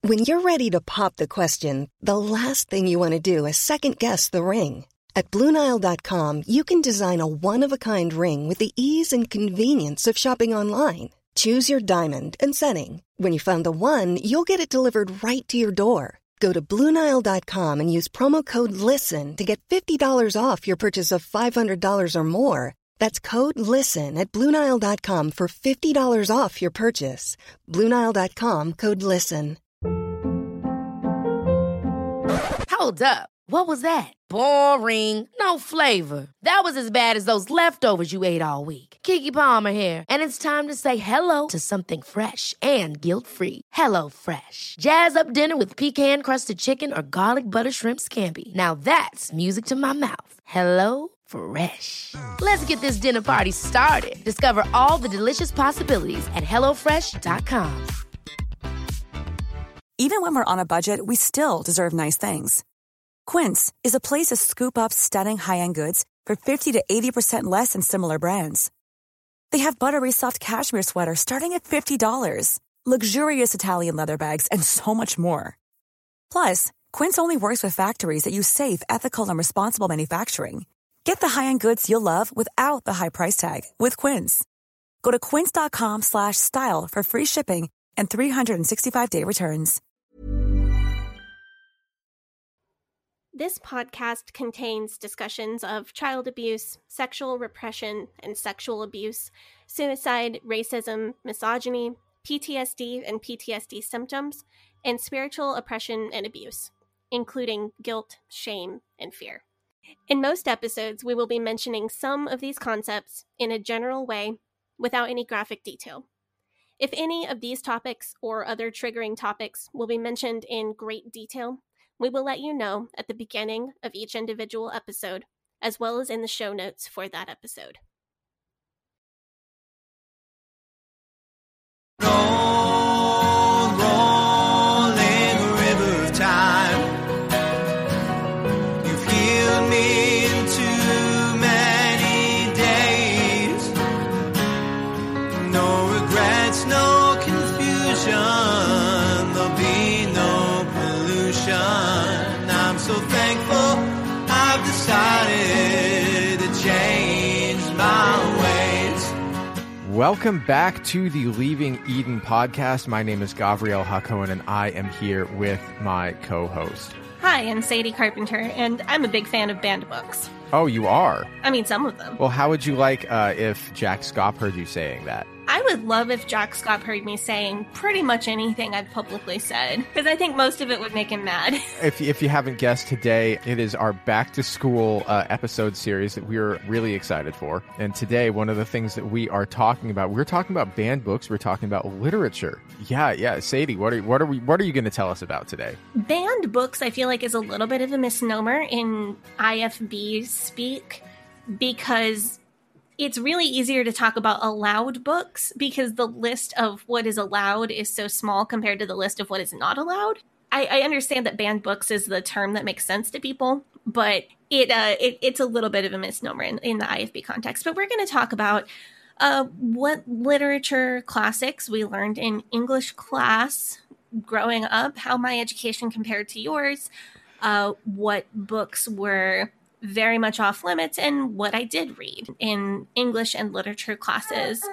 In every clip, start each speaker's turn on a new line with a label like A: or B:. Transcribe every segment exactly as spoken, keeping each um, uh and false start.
A: When you're ready to pop the question, the last thing you want to do is second-guess the ring. At Blue Nile dot com, you can design a one-of-a-kind ring with the ease and convenience of shopping online. Choose your diamond and setting. When you find the one, you'll get it delivered right to your door. Go to Blue Nile dot com and use promo code LISTEN to get fifty dollars off your purchase of five hundred dollars or more. That's code LISTEN at Blue Nile dot com for fifty dollars off your purchase. Blue Nile dot com, code LISTEN.
B: Hold up. What was that? Boring. No flavor. That was as bad as those leftovers you ate all week. Keke Palmer here, and it's time to say hello to something fresh and guilt-free. Hello Fresh. Jazz up dinner with pecan-crusted chicken or garlic butter shrimp scampi. Now that's music to my mouth. Hello Fresh. Let's get this dinner party started. Discover all the delicious possibilities at hello fresh dot com.
C: Even when we're on a budget, we still deserve nice things. Quince is a place to scoop up stunning high-end goods for fifty to eighty percent less than similar brands. They have buttery soft cashmere sweaters starting at fifty dollars, luxurious Italian leather bags, and so much more. Plus, Quince only works with factories that use safe, ethical, and responsible manufacturing. Get the high-end goods you'll love without the high price tag with Quince. Go to quince dot com slash style for free shipping and three hundred sixty-five day returns.
D: This podcast contains discussions of child abuse, sexual repression and sexual abuse, suicide, racism, misogyny, P T S D and P T S D symptoms, and spiritual oppression and abuse, including guilt, shame, and fear. In most episodes, we will be mentioning some of these concepts in a general way without any graphic detail. If any of these topics or other triggering topics will be mentioned in great detail, we will let you know at the beginning of each individual episode, as well as in the show notes for that episode.
E: Rolling river of time, you've healed me in too many days. No regrets, no confusion, there'll be no pollution. I'm so thankful I've decided to change my ways.
F: Welcome back to the Leaving Eden podcast. My name is Gavriel Hakohen, and I am here with my co-host.
D: Hi, I'm Sadie Carpenter, and I'm a big fan of banned books.
F: Oh, you are?
D: I mean, some of them.
F: Well, how would you like uh, if Jack Scott heard you saying that?
D: I would love if Jack Scott heard me saying pretty much anything I've publicly said, because I think most of it would make him mad.
F: If, if you haven't guessed, today it is our back to school uh, episode series that we're really excited for. And today, one of the things that we are talking about, we're talking about banned books, we're talking about literature. Yeah, yeah. Sadie, what are what are we what are you going to tell us about today?
D: Banned books, I feel like, is a little bit of a misnomer in I F B speak, because it's really easier to talk about allowed books because the list of what is allowed is so small compared to the list of what is not allowed. I, I understand that banned books is the term that makes sense to people, but it, uh, it it's a little bit of a misnomer in, in the I F B context. But we're going to talk about uh, what literature classics we learned in English class growing up, how my education compared to yours, uh, what books were very much off limits, and what I did read in English and literature classes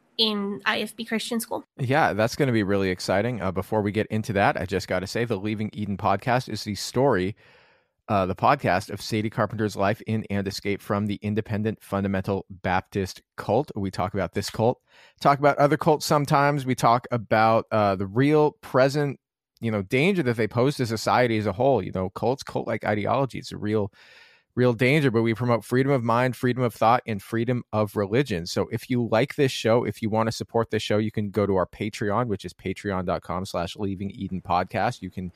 D: in I F B Christian School.
F: Yeah, that's going to be really exciting. Uh, before we get into that, I just got to say the Leaving Eden podcast is the story, uh, the podcast of Sadie Carpenter's life in and escape from the Independent Fundamental Baptist cult. We talk about this cult, talk about other cults sometimes. We talk about uh, the real present, you know, danger that they pose to society as a whole. You know, cults, cult-like ideology. It's a real real danger, but we promote freedom of mind, freedom of thought, and freedom of religion. So if you like this show, if you want to support this show, you can go to our Patreon, which is patreon.com slash Leaving Eden podcast. You can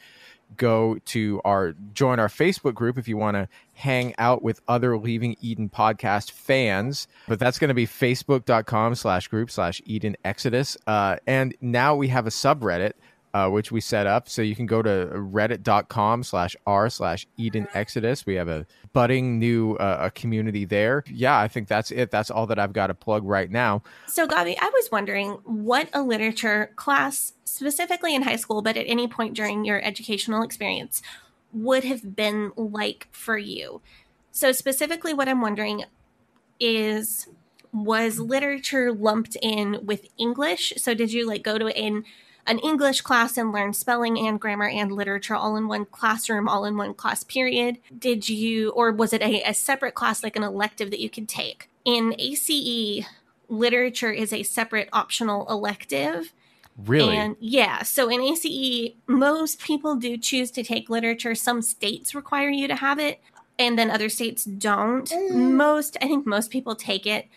F: go to our, join our Facebook group if you want to hang out with other Leaving Eden podcast fans, but that's going to be facebook.com slash group slash Eden Exodus. Uh, and now we have a subreddit. uh, which we set up. So you can go to reddit.com slash r slash Eden Exodus. We have a budding new uh, a community there. Yeah, I think that's it. That's all that I've got to plug right now.
D: So, Gabi, I was wondering what a literature class, specifically in high school, but at any point during your educational experience, would have been like for you. So specifically what I'm wondering is, was literature lumped in with English? So did you like go to an, an English class and learn spelling and grammar and literature all in one classroom, all in one class period? Did you, or was it a, a separate class, like an elective that you could take? In A C E, literature is a separate optional elective.
F: Really?
D: And yeah, so in A C E, most people do choose to take literature. Some states require you to have it, and then other states don't. Most, I think most people take it,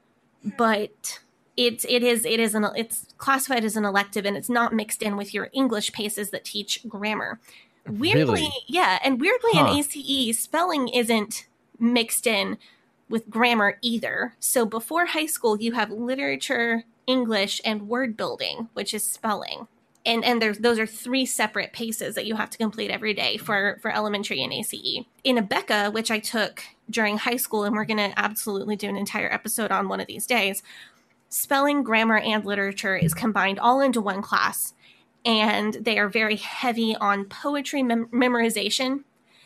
D: but it's it is it is an it's classified as an elective, and it's not mixed in with your English paces that teach grammar. Weirdly,
F: Really?
D: yeah, and weirdly
F: Huh.
D: in A C E, spelling isn't mixed in with grammar either. So before high school, you have literature, English, and word building, which is spelling. And and there's those are three separate paces that you have to complete every day for, for elementary and A C E. In Abeka, which I took during high school, and we're going to absolutely do an entire episode on one of these days, spelling, grammar, and literature is combined all into one class. And they are very heavy on poetry mem- memorization.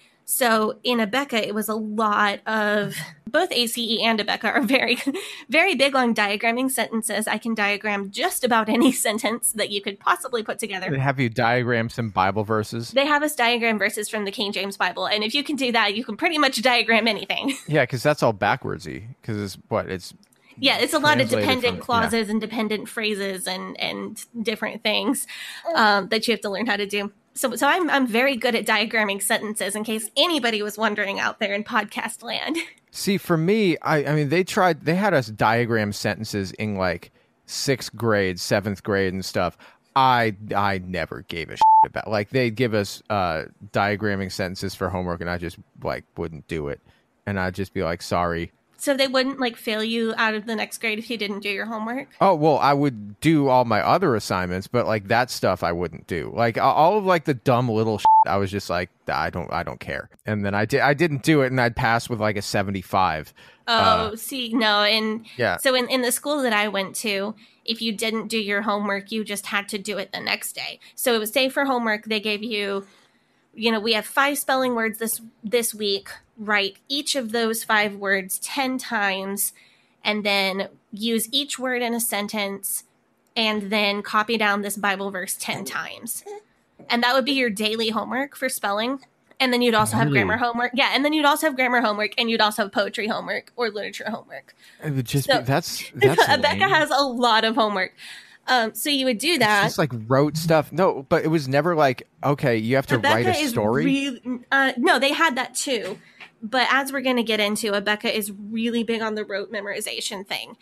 D: So in Abeka, it was a lot of, both A C E and Abeka are very, very big on diagramming sentences. I can diagram just about any sentence that you could possibly put
F: They
D: together.
F: have you diagram some Bible verses.
D: They have us diagram verses from the King James Bible. And if you can do that, you can pretty much diagram anything.
F: Yeah, because that's all backwardsy. Because it's what it's
D: Yeah, it's a lot of
F: translated
D: dependent
F: from-
D: clauses and dependent phrases and, and different things um, that you have to learn how to do. So, so I'm I'm very good at diagramming sentences, in case anybody was wondering out there in podcast land.
F: See, for me, I, I mean, they tried, they had us diagram sentences in like sixth grade, seventh grade and stuff. I I never gave a shit about, like, they'd give us uh, diagramming sentences for homework, and I just like wouldn't do it. And I'd just be like, sorry.
D: So they wouldn't like fail you out of the next grade if you didn't do your homework?
F: Oh, well, I would do all my other assignments, but like that stuff I wouldn't do. Like all of like the dumb little shit, I was just like, I don't, I don't care. And then I did, I didn't do it, and I'd pass with like a seventy-five.
D: Oh,
F: Uh,
D: see, no. And
F: Yeah.
D: so in, in the school that I went to, if you didn't do your homework, you just had to do it the next day. So it was, say for homework, they gave you, you know, we have five spelling words this this week. Write each of those five words ten times, and then use each word in a sentence, and then copy down this Bible verse ten times. And that would be your daily homework for spelling. And then you'd also have
F: Really?
D: grammar homework. Yeah, and then you'd also have grammar homework, and you'd also have poetry homework or literature homework.
F: It would just
D: So-
F: be, that's, that's lame.
D: Becca has a lot of homework. Um, so you would do
F: It's
D: that.
F: just like wrote stuff. No, but it was never like, okay, you have to write a
D: Abeka is
F: story.
D: really- uh, no, they had that too. But as we're going to get into, Abeka is really big on the rote memorization thing.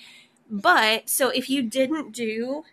D: But so if you didn't do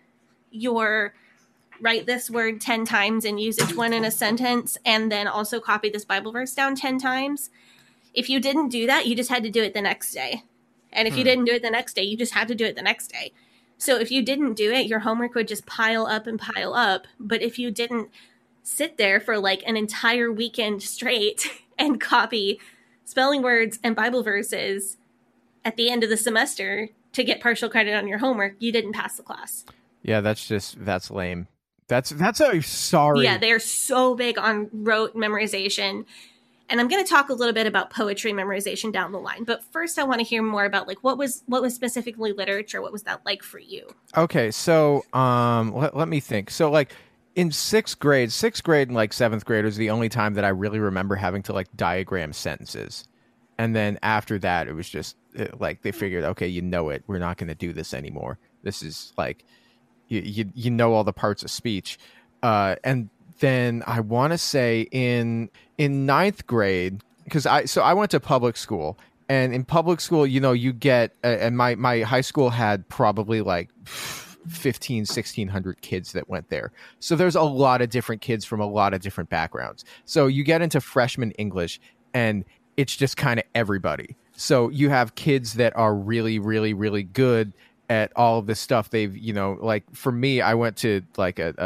D: your write this word ten times and use each one in a sentence, and then also copy this Bible verse down ten times, if you didn't do that, you just had to do it the next day. And if you
F: Hmm.
D: didn't do it the next day, you just had to do it the next day. So if you didn't do it, your homework would just pile up and pile up. But if you didn't sit there for like an entire weekend straight and copy spelling words and Bible verses at the end of the semester to get partial credit on your homework, you didn't pass the class.
F: Yeah, that's just, that's lame. That's, that's a sorry.
D: Yeah, they're so big on rote memorization. And I'm going to talk a little bit about poetry memorization down the line. But first, I want to hear more about like what was what was specifically literature. What was that like for you?
F: Okay, so um, let, let me think. So like in sixth grade, sixth grade and like seventh grade was the only time that I really remember having to like diagram sentences. And then after that, it was just uh, like they figured, okay, you know it. We're not going to do this anymore. This is like, you you, you know all the parts of speech. Uh, and then I want to say in in ninth grade, because I so I went to public school, and in public school, you know, you get uh, and my my high school had probably like fifteen, sixteen hundred kids that went there. So there's a lot of different kids from a lot of different backgrounds. So you get into freshman English, and it's just kind of everybody. So you have kids that are really, really, really good at all of this stuff. They've, you know, like for me, I went to like a, a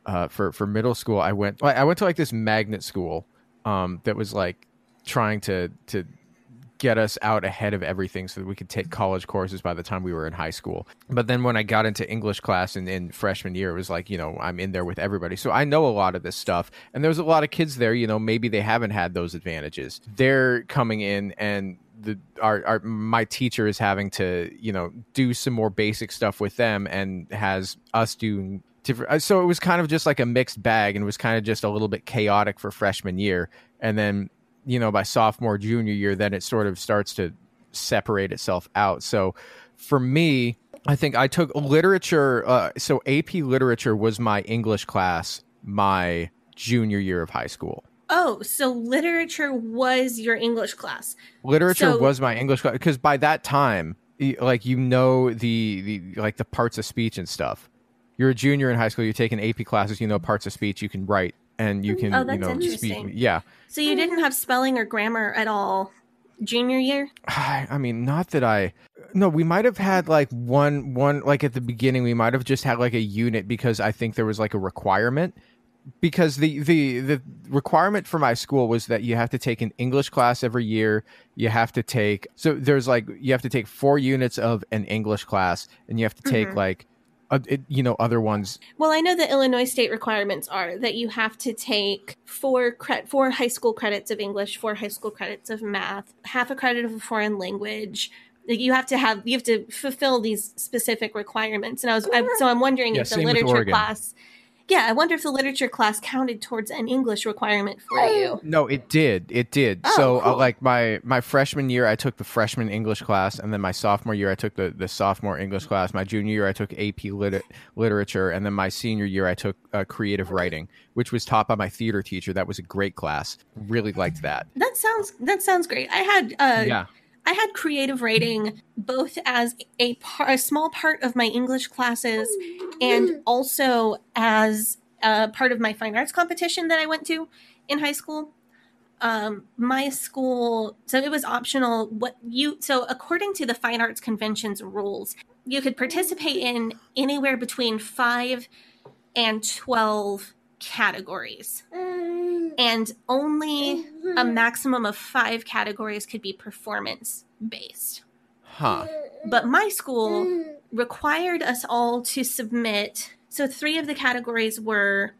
F: uh, for for middle school, I went I went to like this magnet school um, that was like trying to to get us out ahead of everything so that we could take college courses by the time we were in high school. But then when I got into English class in, in freshman year, it was like, you know, I'm in there with everybody. So I know a lot of this stuff. And there's a lot of kids there, you know, maybe they haven't had those advantages. They're coming in and the our, our my teacher is having to, you know, do some more basic stuff with them and has us doing different. So it was kind of just like a mixed bag, and it was kind of just a little bit chaotic for freshman year. And then, you know, by sophomore, junior year, then it sort of starts to separate itself out. So for me, I think I took literature. Uh, so A P literature was my English class my junior year of high school.
D: Oh, so literature was your English class.
F: Literature
D: so-
F: was my English class because by that time, like, you know, the, the like the parts of speech and stuff. You're a junior in high school. You're taking A P classes. You know, parts of speech. You can write. And you can,
D: oh, that's
F: you know,
D: interesting.
F: speak. Yeah.
D: So you didn't have spelling or grammar at all junior year?
F: I mean, not that I, no, we might have had like one, one, like at the beginning, we might have just had like a unit because I think there was like a requirement, because the, the, the requirement for my school was that you have to take an English class every year. You have to take, so there's like, you have to take four units of an English class, and you have to take mm-hmm. like, Uh, it, you know, other ones.
D: Well, I know the Illinois state requirements are that you have to take four cre- four high school credits of English, four high school credits of math, half a credit of a foreign language. Like, you have to have, you have to fulfill these specific requirements. And I was, I, so I'm wondering
F: yeah,
D: if the literature class, yeah, I wonder if the literature class counted towards an English requirement for you.
F: No, it did. It did.
D: Oh,
F: so
D: cool.
F: uh, like my, my freshman year, I took the freshman English class. And then my sophomore year, I took the, the sophomore English class. My junior year, I took A P lit- literature. And then my senior year, I took uh, creative writing, which was taught by my theater teacher. That was a great class. Really liked that.
D: That sounds, that sounds great. I had, uh,
F: yeah.
D: I had creative writing both as a, par- a small part of my English classes and also as a part of my fine arts competition that I went to in high school. Um, my school, so it was optional. What you so according to the Fine Arts Convention's rules, you could participate in anywhere between five and twelve categories. And only a maximum of five categories could be performance-based.
F: Huh.
D: But my school required us all to submit, so three of the categories were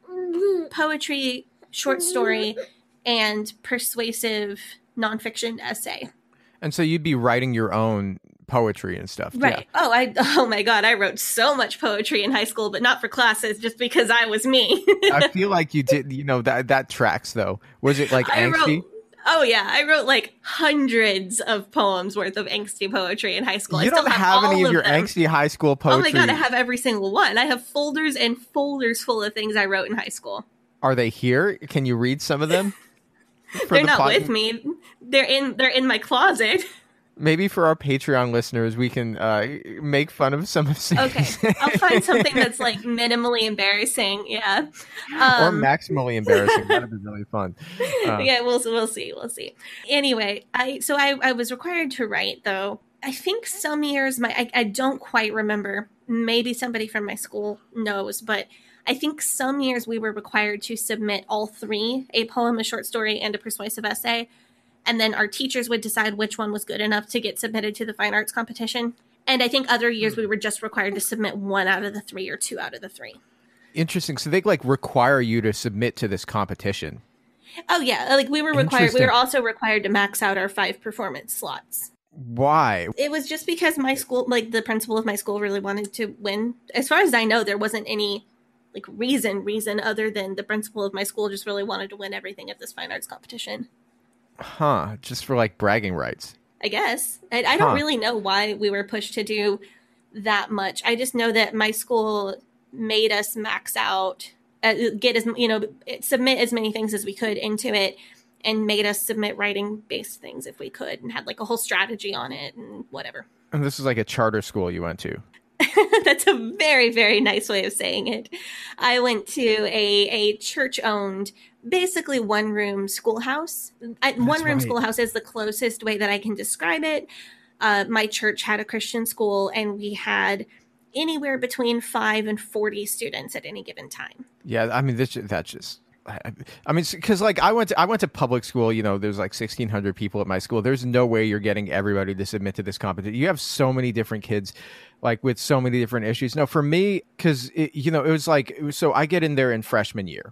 D: poetry, short story, and persuasive nonfiction essay.
F: And so you'd be writing your own poetry and stuff.
D: Right.
F: Yeah.
D: Oh, I. Oh my God, I wrote so much poetry in high school, but not for classes, just because I was me.
F: I feel like you did, you know, that that tracks though. Was it like
D: I
F: angsty?
D: Wrote, oh yeah, I wrote like hundreds of poems worth of angsty poetry in high school.
F: You
D: I still
F: don't
D: have,
F: have any
D: all
F: of your
D: them.
F: angsty high school poetry.
D: Oh my God, I have every single one. I have folders and folders full of things I wrote in high school.
F: Are they here? Can you read some of them?
D: They're
F: the
D: not
F: pod-
D: with me. They're in. They're in my closet.
F: Maybe for our Patreon listeners, we can uh, make fun of some of Sadie's.
D: Okay, I'll find something that's like minimally embarrassing. Yeah,
F: um, or maximally embarrassing. That'd be really fun. Uh,
D: yeah, we'll we'll see. We'll see. Anyway, I so I, I was required to write though. I think some years my I, I don't quite remember. Maybe somebody from my school knows, but I think some years we were required to submit all three: a poem, a short story, and a persuasive essay. And then our teachers would decide which one was good enough to get submitted to the fine arts competition. And I think other years we were just required to submit one out of the three or two out of the three.
F: Interesting. So they like require you to submit to this competition.
D: Oh yeah, like we were required. We were also required to max out our five performance slots.
F: Why?
D: It was just because my school, like the principal of my school, really wanted to win. As far as I know, there wasn't any like reason reason other than the principal of my school just really wanted to win everything at this fine arts competition.
F: Huh, just for like bragging rights.
D: I guess. I, I don't
F: huh.
D: really know why we were pushed to do that much. I just know that my school made us max out, uh, get as, you know, submit as many things as we could into it, and made us submit writing based things if we could, and had like a whole strategy on it and whatever.
F: And this is like a charter school you went to.
D: That's a very, very nice way of saying it. I went to a, a church-owned, basically one-room schoolhouse. I, one-room
F: right.
D: schoolhouse is the closest way that I can describe it. Uh, my church had a Christian school, and we had anywhere between five and forty students at any given time.
F: Yeah, I mean, this that's just. I, I mean, because like I went to I went to public school. You know, there's like sixteen hundred people at my school. There's no way you're getting everybody to submit to this competition. You have so many different kids, like with so many different issues. No, for me, because you know, it was like it was, so I get in there in freshman year,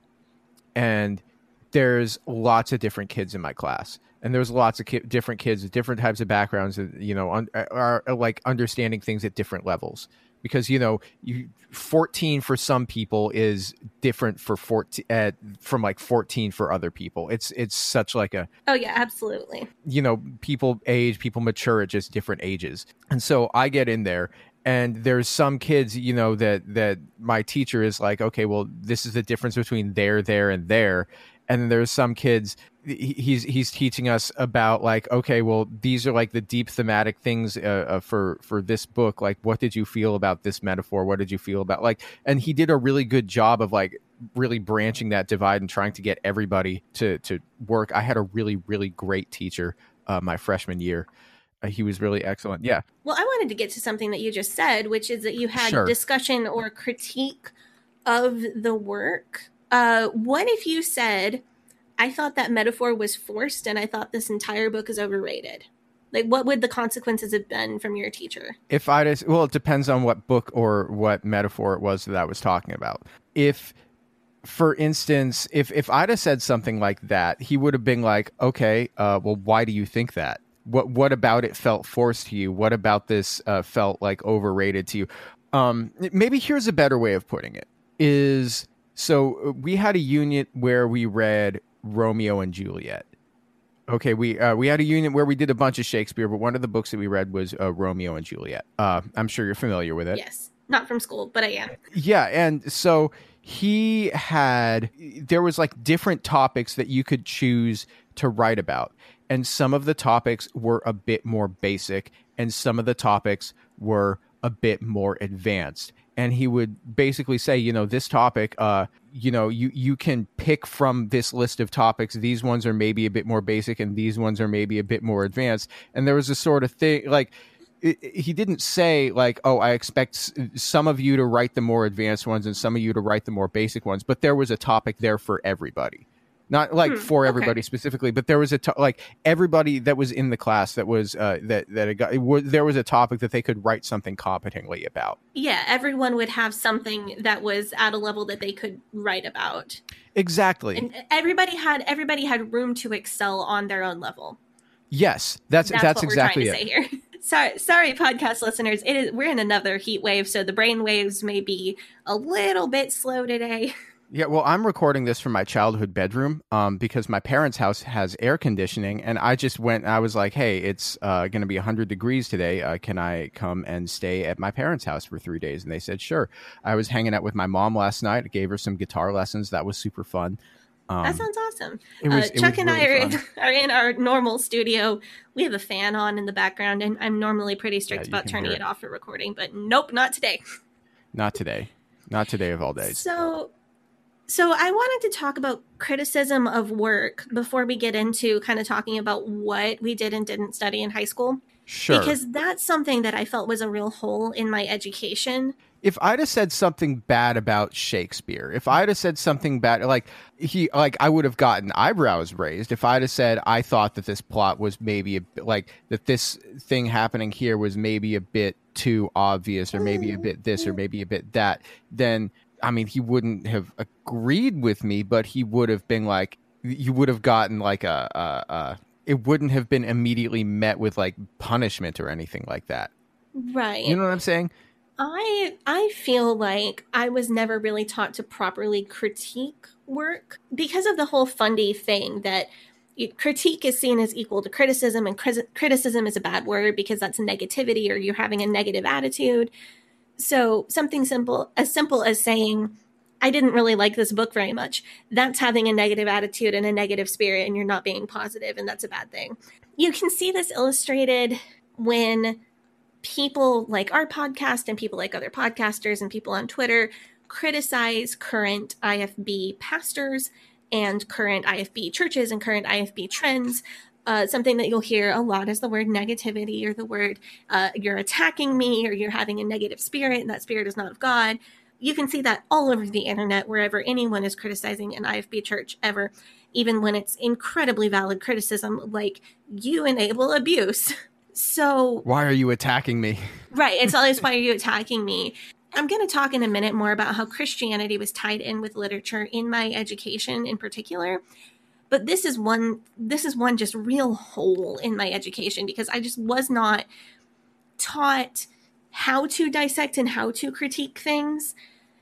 F: and there's lots of different kids in my class. And there's lots of ki- different kids with different types of backgrounds that, you know, un- are, are like understanding things at different levels. Because, you know, you fourteen for some people is different for fourteen uh, from like fourteen for other people. It's it's such like a.
D: Oh, yeah, absolutely.
F: You know, people age, people mature at just different ages. And so I get in there. And there's some kids, you know, that that my teacher is like, okay, well, this is the difference between there, there, and there. And then there's some kids he's he's teaching us about like, okay, well, these are like the deep thematic things uh, uh, for for this book. Like, what did you feel about this metaphor? What did you feel about like? And he did a really good job of like really branching that divide and trying to get everybody to to work. I had a really really great teacher uh, my freshman year. Uh, he was really excellent. Yeah.
D: Well, I wanted to get to something that you just said, which is that you had
F: Sure.
D: discussion or critique of the work. Uh, what if you said, I thought that metaphor was forced and I thought this entire book is overrated? Like, what would the consequences have been from your teacher?
F: If I just, well, it depends on what book or what metaphor it was that I was talking about. If, for instance, if, if I'd have said something like that, he would have been like, okay, uh, well, why do you think that? What what about it felt forced to you? What about this uh, felt like overrated to you? Um, maybe here's a better way of putting it is, so we had a unit where we read Romeo and Juliet. Okay, we uh, we had a unit where we did a bunch of Shakespeare, but one of the books that we read was uh, Romeo and Juliet. Uh, I'm sure you're familiar with it.
D: Yes, not from school, but I am.
F: Yeah, and so he had, there was like different topics that you could choose to write about. And some of the topics were a bit more basic, and some of the topics were a bit more advanced. And he would basically say, you know, this topic, uh, you know, you, you can pick from this list of topics. These ones are maybe a bit more basic, and these ones are maybe a bit more advanced. And there was a sort of thing, like, it, it, he didn't say, like, oh, I expect s- some of you to write the more advanced ones and some of you to write the more basic ones. But there was a topic there for everybody. Not like
D: Hmm,
F: for everybody
D: okay.
F: specifically, but there was a to- like everybody that was in the class that was uh, that that it got, it was, there was a topic that they could write something competently about.
D: Yeah, everyone would have something that was at a level that they could write about.
F: Exactly.
D: And everybody had everybody had room to excel on their own level.
F: Yes, that's that's,
D: That's, what
F: exactly
D: we're trying
F: it.
D: to say here. Sorry, sorry, podcast listeners. It is we're in another heat wave, so the brain waves may be a little bit slow today.
F: Yeah, well, I'm recording this from my childhood bedroom um, because my parents' house has air conditioning, and I just went. I was like, "Hey, it's uh, going to be one hundred degrees today. Uh, can I come and stay at my parents' house for three days?" And they said, "Sure." I was hanging out with my mom last night. I gave her some guitar lessons. That was super fun. Um,
D: That sounds awesome.
F: it was-
D: uh,
F: it
D: Chuck
F: was
D: and I
F: really
D: are in,
F: fun.
D: are in our normal studio. We have a fan on in the background, and I'm normally pretty strict
F: Yeah, you
D: about
F: can
D: turning
F: hear
D: it
F: it.
D: off for recording, but nope, not today.
F: Not today. Not today of all days.
D: So, so I wanted to talk about criticism of work before we get into kind of talking about what we did and didn't study in high school.
F: Sure.
D: Because that's something that I felt was a real hole in my education.
F: If I'd have said something bad about Shakespeare, if I'd have said something bad, like he, like I would have gotten eyebrows raised. If I'd have said I thought that this plot was maybe a bit, like that this thing happening here was maybe a bit too obvious, or maybe a bit this, or maybe a bit that, then I mean he wouldn't have agreed with me, but he would have been like, you would have gotten like a, a, a it wouldn't have been immediately met with like punishment or anything like that.
D: Right.
F: You know what I'm saying?
D: I I feel like I was never really taught to properly critique work because of the whole Fundy thing that it- critique is seen as equal to criticism, and cri- criticism is a bad word because that's negativity or you're having a negative attitude. So something simple, as simple as saying, I didn't really like this book very much, that's having a negative attitude and a negative spirit, and you're not being positive, and that's a bad thing. You can see this illustrated when people like our podcast and people like other podcasters and people on Twitter criticize current I F B pastors and current I F B churches and current I F B trends Uh, something that you'll hear a lot is the word negativity, or the word uh, you're attacking me, or you're having a negative spirit, and that spirit is not of God. You can see that all over the internet, wherever anyone is criticizing an I F B church ever, even when it's incredibly valid criticism, like, you enable abuse. So
F: why are you attacking me?
D: Right. It's always, why are you attacking me? I'm going to talk in a minute more about how Christianity was tied in with literature in my education in particular. But this is one, this is one just real hole in my education, because I just was not taught how to dissect and how to critique things.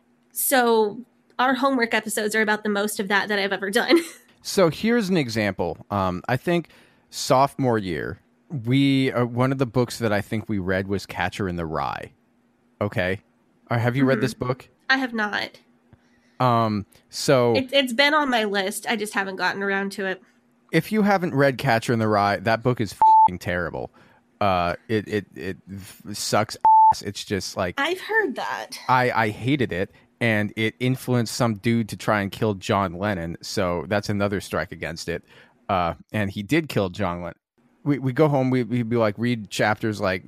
D: So our homework episodes are about the most of that that I've ever done.
F: So here's an example. Um, I think sophomore year, we uh, one of the books that I think we read was Catcher in the Rye. Okay. Or have you mm-hmm. read this book? I
D: have not.
F: Um, so
D: it, it's been on my list. I just haven't gotten around to it.
F: If you haven't read Catcher in the Rye, that book is f***ing terrible. Uh, it, it, it sucks ass. It's just like,
D: I've heard that.
F: I, I hated it, and it influenced some dude to try and kill John Lennon. So that's another strike against it. Uh, and he did kill John Lennon. We we go home, we, we'd be like, read chapters like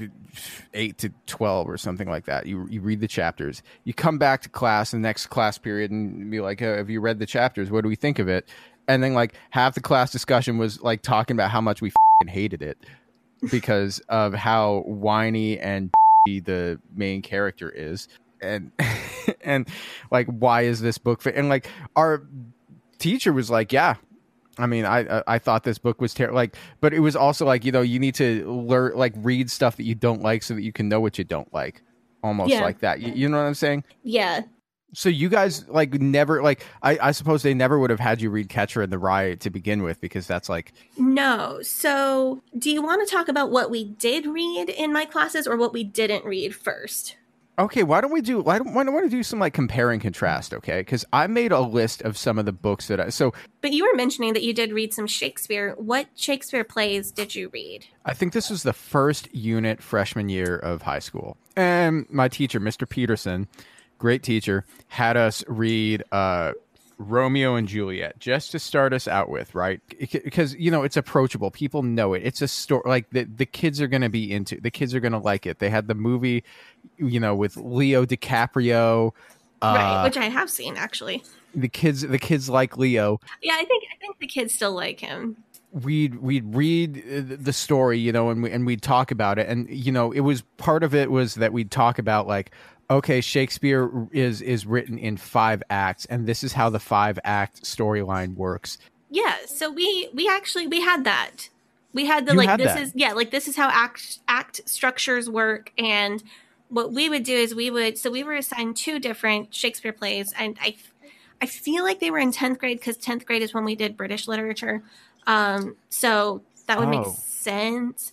F: eight to twelve or something like that. You you read the chapters. You come back to class, the next class period, and be like, oh, have you read the chapters? What do we think of it? And then like half the class discussion was like talking about how much we f***ing hated it because of how whiny and the main character is. And and like, why is this book fit? And like, our teacher was like, yeah, I mean, I I thought this book was terrible. Like, but it was also like, you know, you need to learn, like, read stuff that you don't like so that you can know what you don't like. Almost yeah. like that. You, you know what I'm saying?
D: Yeah.
F: So you guys like never like I, I suppose they never would have had you read Catcher in the Rye to begin with, because that's like
D: no. So do you want to talk about what we did read in my classes or what we didn't read first?
F: Okay, why don't we do why don't, why don't we do some like compare and contrast, okay? Because I made a list of some of the books that I so
D: But you were mentioning that you did read some Shakespeare. What Shakespeare plays did you read?
F: I think this was the first unit freshman year of high school. And my teacher, Mister Peterson, great teacher, had us read uh Romeo and Juliet, just to start us out with, right? Because, you know, it's approachable. People know it. It's a story like the, the kids are going to be into. The kids are going to like it. They had the movie, you know, with Leo DiCaprio. Uh,
D: right, which I have seen, actually.
F: The kids the kids like Leo.
D: Yeah, I think I think the kids still like him.
F: We'd we'd read the story, you know, and we and we'd talk about it. And, you know, it was part of it was that we'd talk about like, okay, Shakespeare is is written in five acts, and this is how the five act storyline works.
D: Yeah, so we we actually we had that. We had the
F: you
D: like
F: had
D: this
F: that.
D: is yeah, like this is how act act structures work. And what we would do is we would so we were assigned two different Shakespeare plays, and I I feel like they were in tenth grade because tenth grade is when we did British literature. Um, so that would oh. make sense.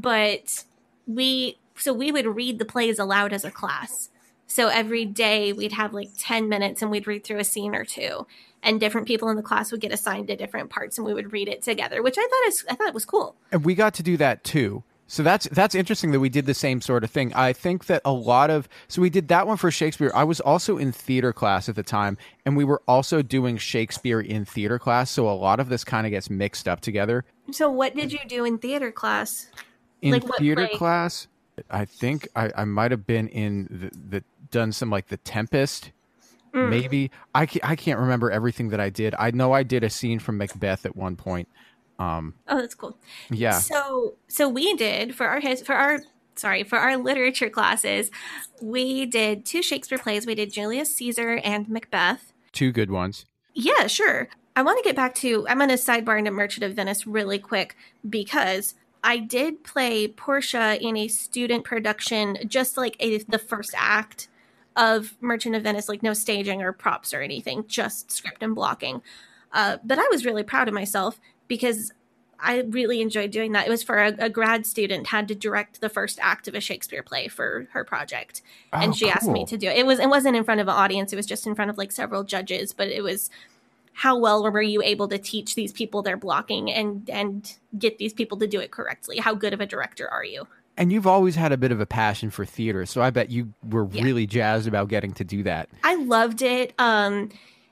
D: But we so we would read the plays aloud as a class. So every day we'd have like ten minutes and we'd read through a scene or two, and different people in the class would get assigned to different parts and we would read it together, which I thought is, I thought it was cool.
F: And we got to do that too. So that's that's interesting that we did the same sort of thing. I think that a lot of so we did that one for Shakespeare. I was also in theater class at the time, and we were also doing Shakespeare in theater class. So a lot of this kind of gets mixed up together.
D: So what did you do in theater class?
F: In
D: like
F: theater
D: play?
F: class, I think I, I might have been in the, the done some like The Tempest, mm. maybe. I can't, I can't remember everything that I did. I know I did a scene from Macbeth at one point. Um,
D: oh, that's cool.
F: Yeah.
D: So so we did for our his, for our sorry for our literature classes, we did two Shakespeare plays. We did Julius Caesar and Macbeth.
F: Two good ones.
D: Yeah, sure. I want to get back to. I'm going to sidebar into Merchant of Venice really quick because I did play Portia in a student production, just like a, the first act of Merchant of Venice, like no staging or props or anything, just script and blocking. Uh, but I was really proud of myself because I really enjoyed doing that. It was for a, a grad student had to direct the first act of a Shakespeare play for her project.
F: Oh,
D: and she
F: cool.
D: asked me to do it. It was, it wasn't in front of an audience. It was just in front of like several judges, but it was how well were you able to teach these people their blocking and, and get these people to do it correctly? How good of a director are you?
F: And you've always had a bit of a passion for theater, so I bet you were yeah. really jazzed about getting to do that.
D: I loved it. Um,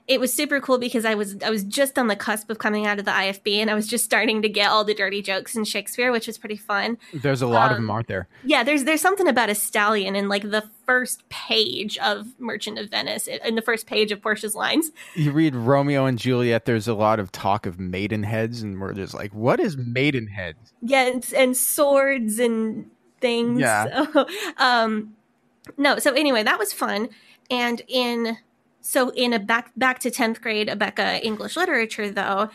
D: it was super cool because I was I was just on the cusp of coming out of the I F B, and I was just starting to get all the dirty jokes in Shakespeare, which was pretty fun.
F: There's a lot
D: um,
F: of them, aren't there?
D: Yeah, there's there's something about a stallion in like the first page of Merchant of Venice, in the first page of Portia's lines.
F: You read Romeo and Juliet, there's a lot of talk of maidenheads, and we're just like, what is maidenhead?
D: Yeah, and, and swords and things.
F: Yeah.
D: So, um, no, so anyway, that was fun. And in so in a back back to tenth grade Abeka English literature, though,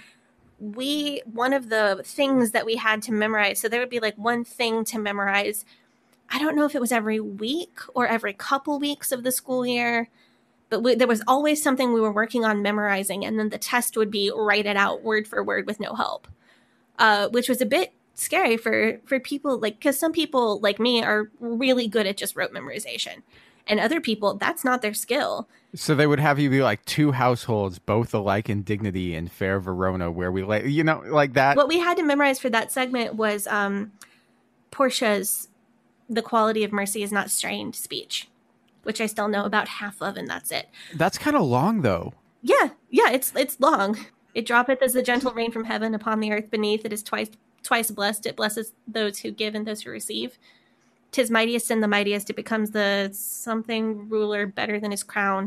D: we one of the things that we had to memorize. So there would be like one thing to memorize. I don't know if it was every week or every couple weeks of the school year, but we, there was always something we were working on memorizing, and then the test would be write it out word for word with no help, uh, which was a bit scary for for people, like, because some people like me are really good at just rote memorization, and other people, that's not their skill.
F: So they would have you be like two households, both alike in dignity in fair Verona, where we like, you know, like that.
D: What we had to memorize for that segment was um, Portia's "The quality of mercy is not strained" speech, which I still know about half of, and that's it.
F: That's kind of long, though.
D: Yeah, yeah, it's it's long. It droppeth as the gentle rain from heaven upon the earth beneath. It is twice twice blessed. It blesses those who give and those who receive. 'Tis mightiest in the mightiest. It becomes the something ruler better than his crown.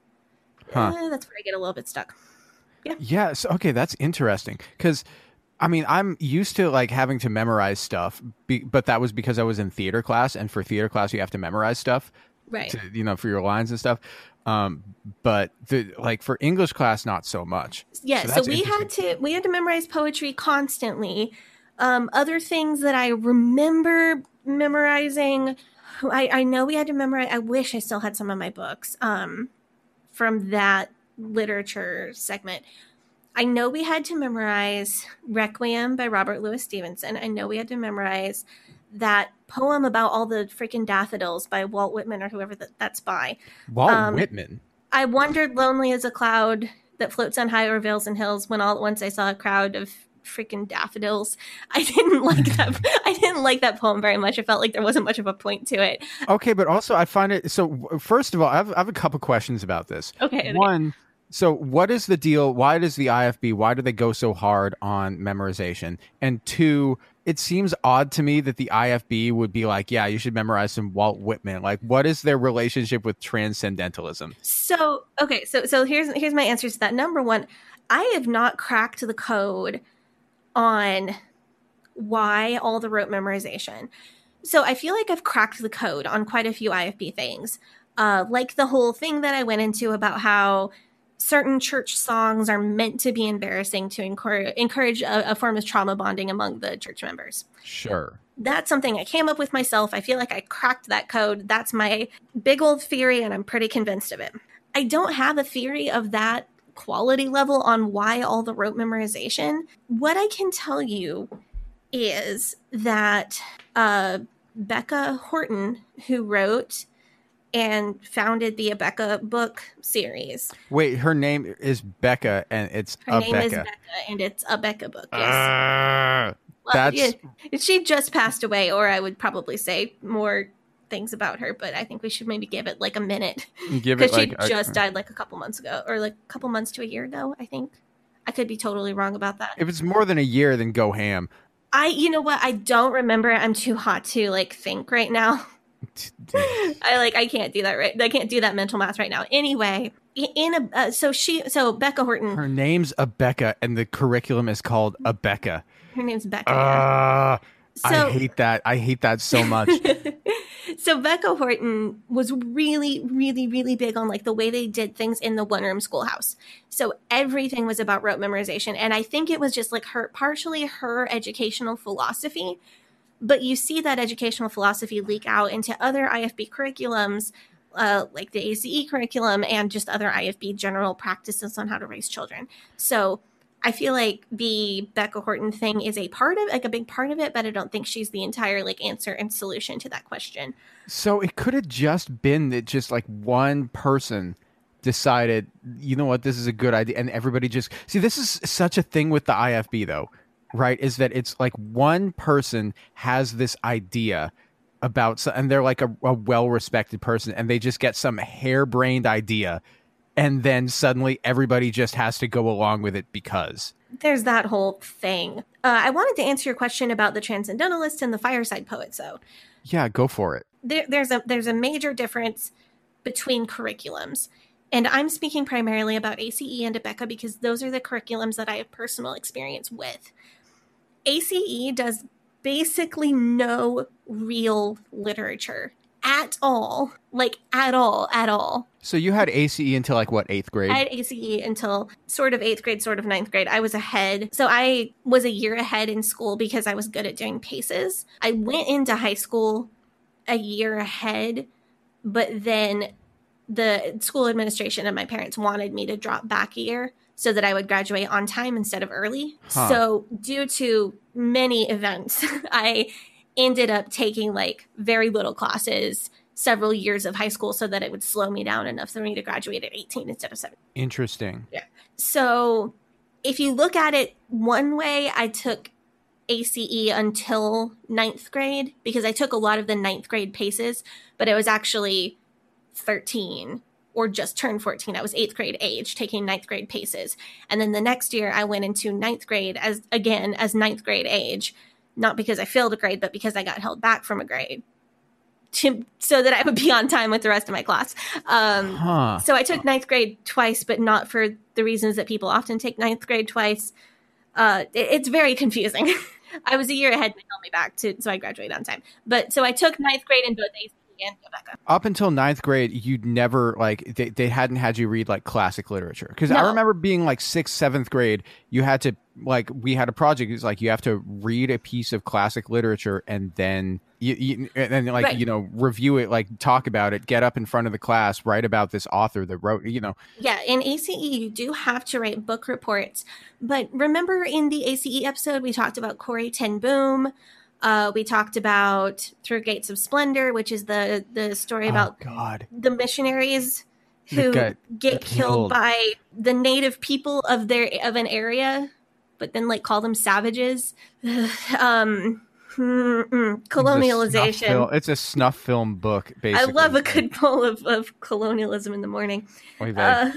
F: Huh.
D: Eh, that's where I get a little bit stuck. Yeah.
F: Yes. Okay, that's interesting. Because, I mean, I'm used to like having to memorize stuff, be, but that was because I was in theater class, and for theater class, you have to memorize stuff,
D: Right.
F: to, you know, for your lines and stuff. Um, but the, like for English class, not so much.
D: Yeah.
F: So
D: So,
F: that's
D: we had
F: interesting.
D: to we had to memorize poetry constantly. Um, other things that I remember memorizing, I, I know we had to memorize. I wish I still had some of my books um, from that literature segment. I know we had to memorize Requiem by Robert Louis Stevenson. I know we had to memorize that poem about all the freaking daffodils by Walt Whitman, or whoever that, that's by.
F: Walt
D: um,
F: Whitman.
D: I wandered lonely as a cloud that floats on high over vales and hills, when all at once I saw a crowd of freaking daffodils. I didn't like that. I didn't like that poem very much. I felt like there wasn't much of a point to it.
F: Okay, but also I find it so. First of all, I have, I have a couple questions about this.
D: Okay. okay.
F: One, so what is the deal? Why does the I F B? Why do they go so hard on memorization? And two, it seems odd to me that the I F B would be like, yeah, you should memorize some Walt Whitman. Like, what is their relationship with transcendentalism?
D: So okay, so so here's here's my answers to that. Number one, I have not cracked the code on why all the rote memorization. So I feel like I've cracked the code on quite a few I F B things, uh, like the whole thing that I went into about how certain church songs are meant to be embarrassing to encourage, encourage a, a form of trauma bonding among the church members.
F: Sure.
D: That's something I came up with myself. I feel like I cracked that code. That's my big old theory, and I'm pretty convinced of it. I don't have a theory of that quality level on why all the rote memorization. What I can tell you is that uh, Becca Horton, who wrote and founded the Abeka book series.
F: Wait, her name is Becca, and it's
D: Her
F: a
D: name
F: Becca.
D: is Becca, and it's a Becca book. Yes.
F: Ah,
D: Well,
F: that's
D: yeah, she just passed away, or I would probably say more things about her, but I think we should maybe give it like a minute,
F: give it
D: because she
F: like a-
D: just died like a couple months ago, or like a couple months to a year ago, I think. I could be totally wrong about that.
F: If it's more than a year, then go ham.
D: I, you know what? I don't remember. I'm too hot to like think right now. I like I can't do that right. I can't do that mental math right now. Anyway, in a uh, so she so Becca Horton.
F: Her name's a Becca, and the curriculum is called a Becca.
D: Her name's Becca.
F: Ah,
D: So-
F: I hate that. I hate that so much.
D: So Becca Horton was really, really, really big on like the way they did things in the one room schoolhouse. So everything was about rote memorization. And I think it was just like her, partially her educational philosophy, but you see that educational philosophy leak out into other I F B curriculums, uh, like the A C E curriculum, and just other I F B general practices on how to raise children. So I feel like the Becca Horton thing is a part of, like a big part of it, but I don't think she's the entire like answer and solution to that question.
F: So it could have just been that just like one person decided, you know what, this is a good idea. And everybody just, see, this is such a thing with the I F B though, right? Is that it's like one person has this idea about, so- and they're like a, a well-respected person, and they just get some harebrained idea and then suddenly everybody just has to go along with it because.
D: There's that whole thing. Uh, I wanted to answer your question about the transcendentalist and the fireside poets, though.
F: Yeah, go for it.
D: There, there's a there's a major difference between curriculums. And I'm speaking primarily about A C E and Abeka because those are the curriculums that I have personal experience with. A C E does basically no real literature at all. Like, at all, at all.
F: So you had A C E until, like, what, eighth grade?
D: I had A C E until sort of eighth grade, sort of ninth grade. I was ahead. So I was a year ahead in school because I was good at doing paces. I went into high school a year ahead, but then the school administration and my parents wanted me to drop back a year so that I would graduate on time instead of early.
F: Huh.
D: So due to many events, I ended up taking like very little classes several years of high school so that it would slow me down enough for me to graduate at eighteen instead of seventeen.
F: Interesting.
D: Yeah. So if you look at it one way, I took A C E until ninth grade because I took a lot of the ninth grade paces, but it was actually thirteen or just turned fourteen. I was eighth grade age taking ninth grade paces. And then the next year I went into ninth grade as again as ninth grade age, not because I failed a grade, but because I got held back from a grade to, so that I would be on time with the rest of my class. Um,
F: Huh.
D: So I took ninth grade twice, but not for the reasons that people often take ninth grade twice. Uh, it, it's very confusing. I was a year ahead and they held me back to, so I graduated on time. But so I took ninth grade in both A C E and Abeka.
F: Up until ninth grade, you'd never, like, they, they hadn't had you read, like, classic literature. Because
D: No.
F: I remember being, like, sixth, seventh grade, you had to, like, we had a project. It's like you have to read a piece of classic literature and then, you, you and then like,
D: Right.
F: you know, review it, like, talk about it, get up in front of the class, write about this author that wrote, you know.
D: Yeah, in A C E, you do have to write book reports. But remember in the A C E episode, we talked about Corrie ten Boom. Uh, we talked about Through Gates of Splendor, which is the, the story about
F: Oh, God.
D: the missionaries who
F: That got
D: get
F: killed.
D: killed by the native people of their of an area, but then like call them savages. um, mm, mm,
F: It's a snuff
D: colonialization.
F: fil- It's a snuff film book,
D: I
F: basically.
D: love a good bowl of, of colonialism in the morning.
F: Oy vey.
D: Uh,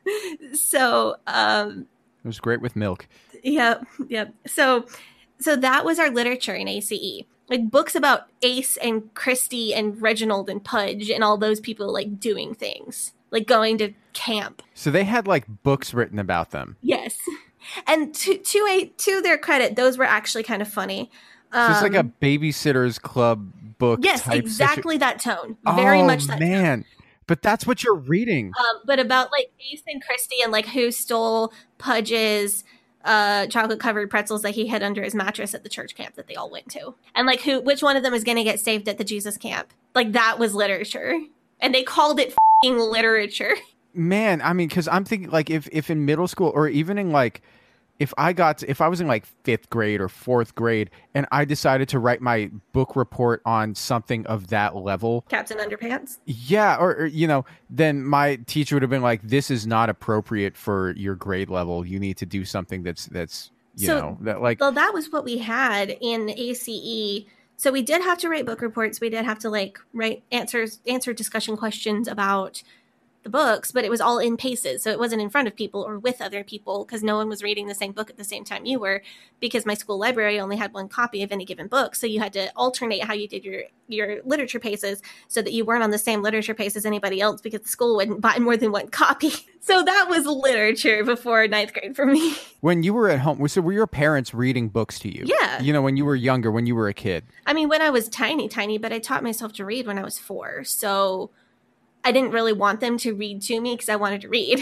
D: so, um,
F: It was great with milk.
D: yeah, yeah. So, so that was our literature in A C E. Like books about Ace and Christy and Reginald and Pudge and all those people like doing things, like going to camp.
F: So they had, like, books written about them.
D: Yes, and to to a to their credit, those were actually kind of funny.
F: So it's like a
D: Um,
F: babysitter's club book.
D: yes,
F: type
D: exactly
F: situ-
D: that tone. Very
F: oh,
D: much that tone.
F: man. But that's what you're reading.
D: Um, but about like Ace and Christy and like who stole Pudge's uh, chocolate covered pretzels that he hid under his mattress at the church camp that they all went to, and like who, which one of them is going to get saved at the Jesus camp? Like that was literature, and they called it f***ing literature.
F: Man, I mean, because I'm thinking, like, if, if in middle school or even in, like, if I got to, if I was in, like, fifth grade or fourth grade and I decided to write my book report on something of that level,
D: Captain Underpants.
F: yeah, or, or, you know, then my teacher would have been like, this is not appropriate for your grade level. You need to do something that's, that's, you
D: So,
F: know, that, like,
D: Well, that was what we had in A C E. So we did have to write book reports. We did have to like write answers, answer discussion questions about the books, but it was all in paces. So it wasn't in front of people or with other people because no one was reading the same book at the same time you were, because my school library only had one copy of any given book. So you had to alternate how you did your, your literature paces so that you weren't on the same literature pace as anybody else because the school wouldn't buy more than one copy. So that was literature before ninth grade for me.
F: when you were at home, so were your parents reading books to you?
D: Yeah.
F: You know, when you were younger, when you were a kid.
D: I mean, when I was tiny, tiny, but I taught myself to read when I was four. So I didn't really want them to read to me because I wanted to read.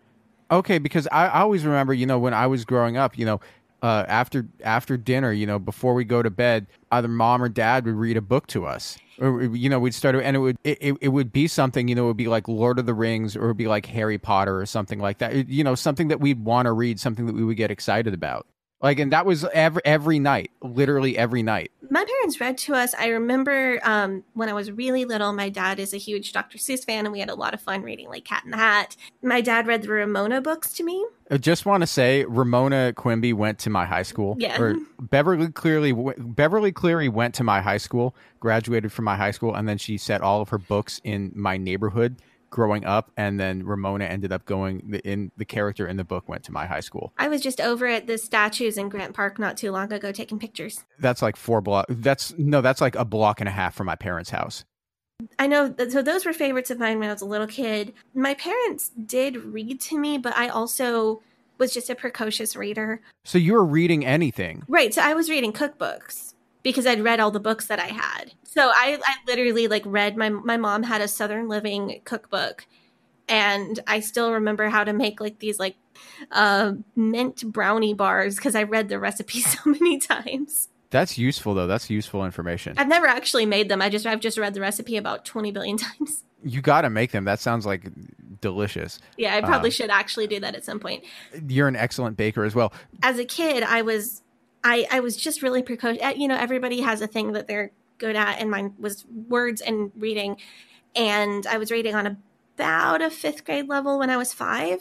F: Okay, because I, I always remember, you know, when I was growing up, you know, uh, after after dinner, you know, before we go to bed, either mom or dad would read a book to us, or you know, we'd start, and it would it, it, it would be something, you know, it would be like Lord of the Rings, or it would be like Harry Potter or something like that. It- you know, something that we'd want to read, something that we would get excited about. Like, and that was every every night, literally every night.
D: My parents read to us. I remember um, when I was really little, my dad is a huge Doctor Seuss fan, and we had a lot of fun reading like Cat in the Hat. My dad read the Ramona books to me.
F: I just want to say, Ramona Quimby went to my high school.
D: Yeah.
F: Or Beverly Cleary, Beverly Cleary went to my high school, graduated from my high school, and then she set all of her books in my neighborhood growing up, and then Ramona ended up going in the character in the book went to my high school.
D: I was just over at the statues in Grant Park not too long ago taking pictures.
F: That's like four block. That's no, that's like a block and a half from my parents' house.
D: I know. Th- so those were favorites of mine when I was a little kid. My parents did read to me, but I also was just a precocious reader.
F: So you were reading anything?
D: Right. So I was reading cookbooks because I'd read all the books that I had. So I, I literally like read, my, my mom had a Southern Living cookbook, and I still remember how to make like these like uh, mint brownie bars because I read the recipe so many times.
F: That's useful though. That's useful information.
D: I've never actually made them. I just, I've just read the recipe about twenty billion times.
F: You got to make them. That sounds like delicious.
D: Yeah, I probably
F: um,
D: should actually do that at some point.
F: You're an excellent baker as well.
D: As a kid, I was, I, I was just really precocious. You know, everybody has a thing that they're good at, and mine was words and reading. And I was reading on about a fifth grade level when I was five.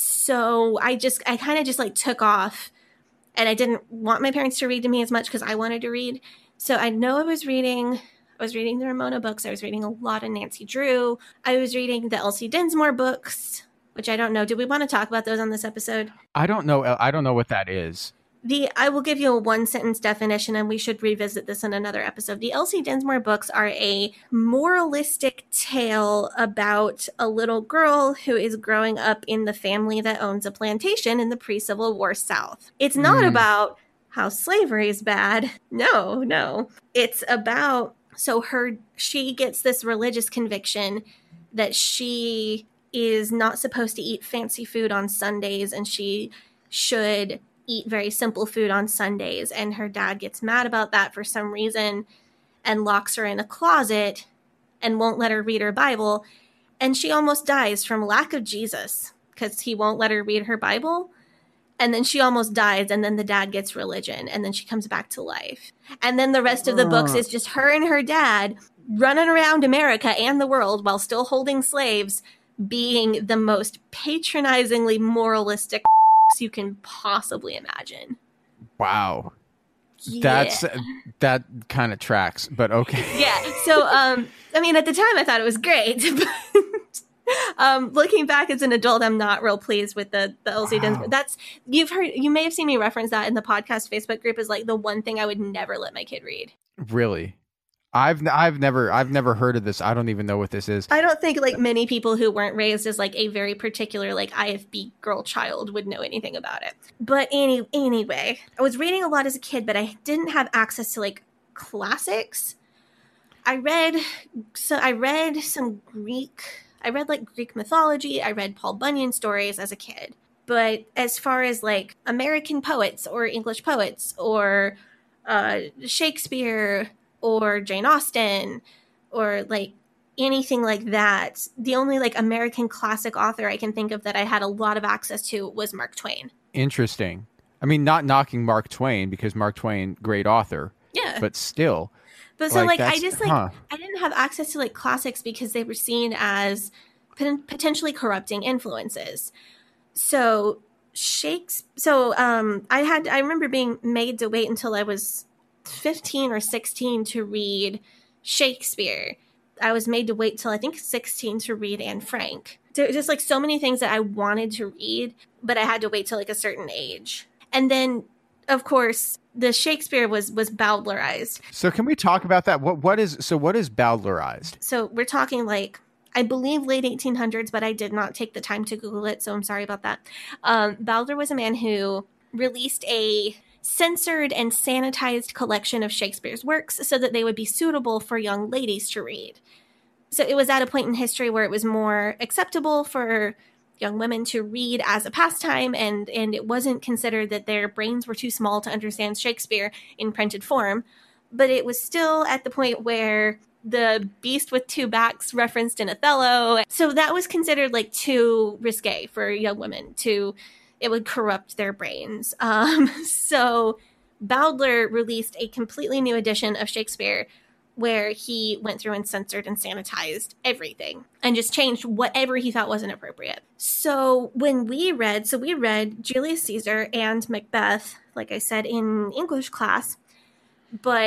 D: So I just, I kind of just like took off, and I didn't want my parents to read to me as much because I wanted to read. So I know I was reading, I was reading the Ramona books. I was reading a lot of Nancy Drew. I was reading the Elsie Dinsmore books, which I don't know. Do we want to talk about those on this episode?
F: I don't know. I don't know what that is.
D: The I will give you a one sentence definition, and we should revisit this in another episode. The Elsie Dinsmore books are a moralistic tale about a little girl who is growing up in the family that owns a plantation in the pre-Civil War South. It's not mm. about how slavery is bad. No, no. It's about, so her, she gets this religious conviction that she is not supposed to eat fancy food on Sundays, and she should eat very simple food on Sundays. And her dad gets mad about that for some reason and locks her in a closet and won't let her read her Bible. And she almost dies from lack of Jesus because he won't let her read her Bible. And then she almost dies, and then the dad gets religion, and then she comes back to life. And then the rest of the books is just her and her dad running around America and the world while still holding slaves, being the most patronizingly moralistic you can possibly imagine.
F: Wow.
D: Yeah.
F: That's that kind of tracks, but okay.
D: Yeah. So um I mean, at the time I thought it was great, but um looking back as an adult, I'm not real pleased with the the Elsie wow. Dinsmore. That's, you've heard, you may have seen me reference that in the podcast Facebook group as like the one thing I would never let my kid read.
F: Really? I've I've never I've never heard of this. I don't even know what this is.
D: I don't think like many people who weren't raised as like a very particular like I F B girl child would know anything about it. But any anyway, I was reading a lot as a kid, but I didn't have access to like classics. I read so I read some Greek. I read like Greek mythology. I read Paul Bunyan stories as a kid. But as far as like American poets or English poets or uh, Shakespeare or Jane Austen, or like anything like that, the only like American classic author I can think of that I had a lot of access to was Mark Twain.
F: Interesting. I mean, not knocking Mark Twain, because Mark Twain, great author.
D: Yeah.
F: But still.
D: But so
F: like,
D: like I just like,
F: huh.
D: I didn't have access to like classics because they were seen as potentially corrupting influences. So Shakespeare, so um, I had, I remember being made to wait until I was fifteen or sixteen to read Shakespeare. I was made to wait till I think sixteen to read Anne Frank. There were just like so many things that I wanted to read, but I had to wait till like a certain age. And then, of course, the Shakespeare was was Bowdlerized.
F: So can we talk about that? What what is so what is Bowdlerized?
D: So we're talking like, I believe late eighteen hundreds, but I did not take the time to Google it, so I'm sorry about that. Um, Bowdler was a man who released a censored and sanitized collection of Shakespeare's works so that they would be suitable for young ladies to read. So it was at a point in history where it was more acceptable for young women to read as a pastime, and, and it wasn't considered that their brains were too small to understand Shakespeare in printed form. But it was still at the point where the beast with two backs referenced in Othello. So that was considered like too risque for young women to, it would corrupt their brains. Um, so Bowdler released a completely new edition of Shakespeare where he went through and censored and sanitized everything and just changed whatever he thought wasn't appropriate. So when we read, so we read Julius Caesar and Macbeth, like I said, in English class, but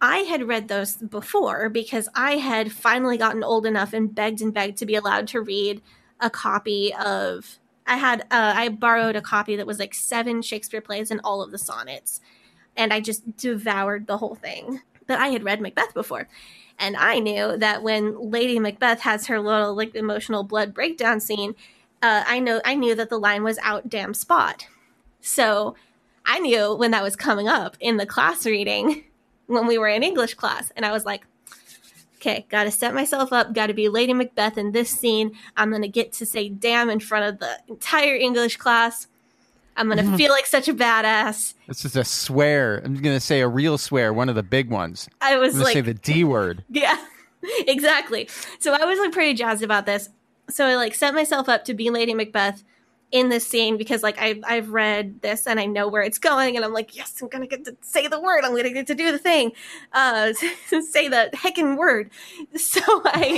D: I had read those before because I had finally gotten old enough and begged and begged to be allowed to read a copy of, I had, uh, I borrowed a copy that was like seven Shakespeare plays and all of the sonnets. And I just devoured the whole thing. But I had read Macbeth before. And I knew that when Lady Macbeth has her little like emotional blood breakdown scene, uh, I know I knew that the line was out damn spot. So I knew when that was coming up in the class reading when we were in English class. And I was like, okay, got to set myself up, got to be Lady Macbeth in this scene. I'm going to get to say damn in front of the entire English class. I'm going to feel like such a badass.
G: This is a swear. I'm going to say a real swear, one of the big ones.
D: I was
G: I'm
D: like,
G: say the D word.
D: Yeah, exactly. So I was like pretty jazzed about this. So I like set myself up to be Lady Macbeth in this scene because like I've, I've read this and I know where it's going. And I'm like, yes, I'm going to get to say the word. I'm going to get to do the thing. Uh, say the heckin' word. So I,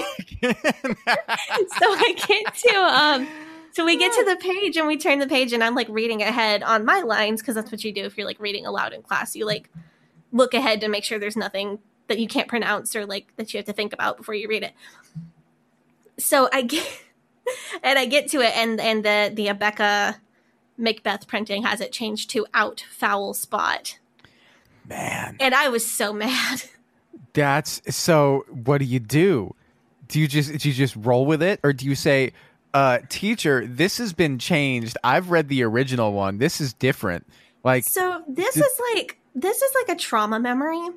D: so I get to, um, So we get to the page and we turn the page and I'm like reading ahead on my lines because that's what you do if you're like reading aloud in class. You like look ahead to make sure there's nothing that you can't pronounce or like that you have to think about before you read it. So I get and I get to it and and the the Abeka Macbeth printing has it changed to out foul spot.
G: Man.
D: And I was so mad.
G: That's so what do you do? Do you just do you just roll with it or do you say Uh, teacher, this has been changed. I've read the original one. This is different. Like,
D: so this
G: did,
D: is like this is like a trauma memory,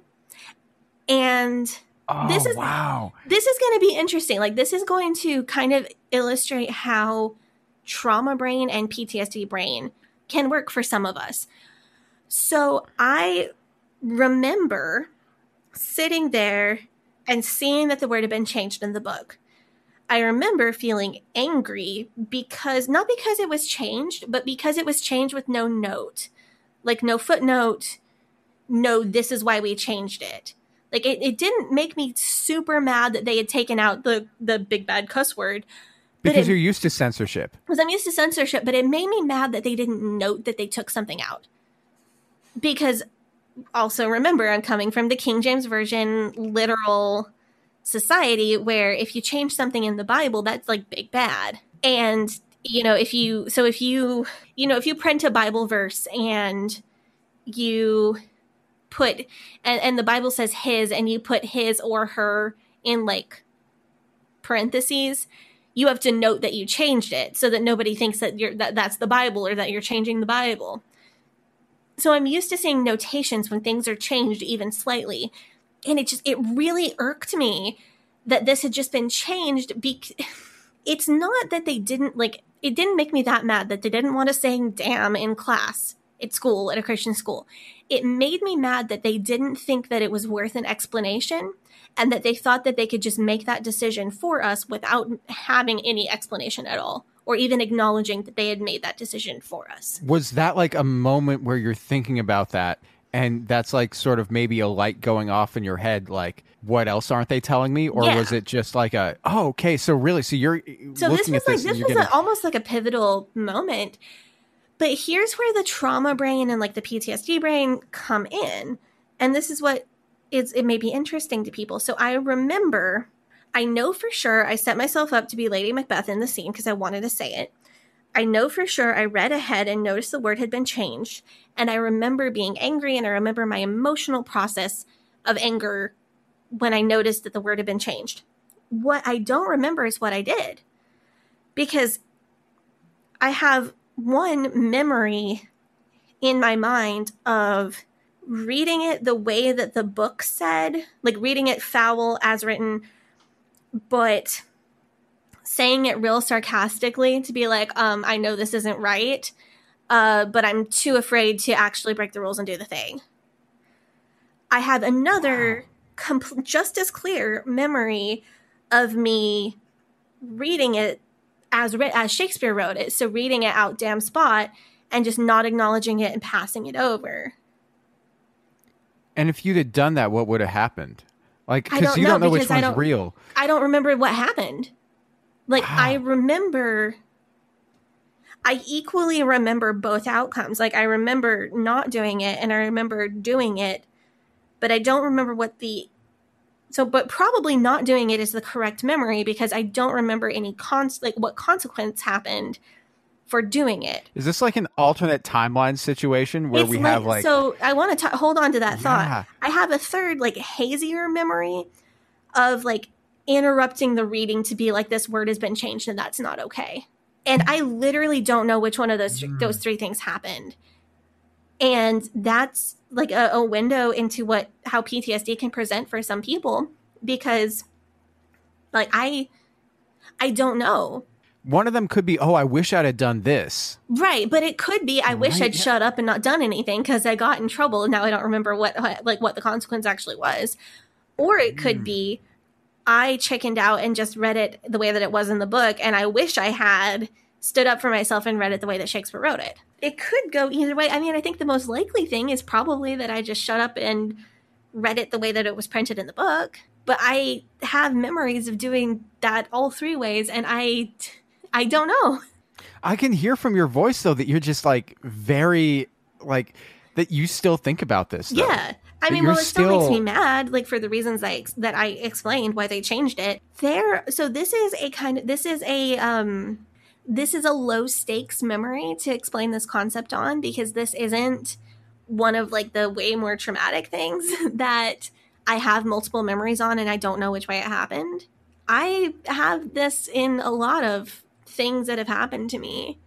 D: and
G: oh,
D: this is
G: wow.
D: This is going to be interesting. Like, this is going to kind of illustrate how trauma brain and P T S D brain can work for some of us. So I remember sitting there and seeing that the word had been changed in the book. I remember feeling angry because, not because it was changed, but because it was changed with no note. Like, no footnote, no, this is why we changed it. Like, it, it didn't make me super mad that they had taken out the, the big bad cuss word.
G: Because
D: it,
G: you're used to censorship.
D: Because I'm used to censorship, but it made me mad that they didn't note that they took something out. Because, also remember, I'm coming from the King James Version literal society where if you change something in the Bible, that's like big bad. And, you know, if you, so if you, you know, if you print a Bible verse and you put, and, and the Bible says his, and you put his or her in like parentheses, you have to note that you changed it so that nobody thinks that you're, that that's the Bible or that you're changing the Bible. So I'm used to seeing notations when things are changed even slightly. And it just, it really irked me that this had just been changed. Be- it's not that they didn't, like, it didn't make me that mad that they didn't want to say damn in class at school, at a Christian school. It made me mad that they didn't think that it was worth an explanation and that they thought that they could just make that decision for us without having any explanation at all, or even acknowledging that they had made that decision for us.
G: Was that like a moment where you're thinking about that? And that's like sort of maybe a light going off in your head, like, what else aren't they telling me? Or
D: yeah.
G: was it just like a, oh, okay, so really, so you're
D: so
G: looking
D: this was
G: at this
D: like,
G: and
D: this
G: you're
D: was
G: getting...
D: a, almost like a pivotal moment. But here's where the trauma brain and like the P T S D brain come in. And this is what is, it may be interesting to people. So I remember, I know for sure I set myself up to be Lady Macbeth in the scene because I wanted to say it. I know for sure I read ahead and noticed the word had been changed. And I remember being angry, and I remember my emotional process of anger when I noticed that the word had been changed. What I don't remember is what I did. Because I have one memory in my mind of reading it the way that the book said, like reading it foul as written, but saying it real sarcastically to be like, um, I know this isn't right, uh, but I'm too afraid to actually break the rules and do the thing. I have another wow. compl- just as clear memory of me reading it as re- as Shakespeare wrote it. So reading it out damn spot and just not acknowledging it and passing it over.
G: And if you'd have done that, what would have happened? Like,
D: I
G: because
D: don't
G: you
D: know,
G: don't know which
D: because I
G: one's
D: don't-
G: real.
D: I don't remember what happened. Like,
G: Wow.
D: I remember, I equally remember both outcomes. Like, I remember not doing it, and I remember doing it but I don't remember what the so but probably not doing it is the correct memory because I don't remember any cons like what consequence happened for doing it.
G: Is this like an alternate timeline situation where
D: it's
G: we
D: like,
G: have like
D: so I want to hold on to that
G: Yeah.
D: thought. I have a third like hazier memory of like interrupting the reading to be like, this word has been changed and that's not okay. And I literally don't know which one of those th- those three things happened. And that's like a, a window into what how P T S D can present for some people, because like I I don't know.
G: one of them could be, oh, I wish I'd have done this.
D: Right, but it could be I wish
G: Right,
D: I'd
G: yeah.
D: shut up and not done anything because I got in trouble and now I don't remember what like what the consequence actually was. Or it could
G: Mm.
D: be I chickened out and just read it the way that it was in the book, and I wish I had stood up for myself and read it the way that Shakespeare wrote it. It could go either way. I mean, I think the most likely thing is probably that I just shut up and read it the way that it was printed in the book. But I have memories of doing that all three ways, and I, I don't know.
G: I can hear from your voice though that you're just like very like that you still think about this. Though.
D: Yeah. I
G: That
D: mean,
G: you're
D: well, it still makes
G: still-
D: me mad, like for the reasons I ex- that I explained why they changed it. There, so this is a kind of this is a um, this is a low stakes memory to explain this concept on, because this isn't one of like the way more traumatic things that I have multiple memories on, and I don't know which way it happened. I have this in a lot of things that have happened to me.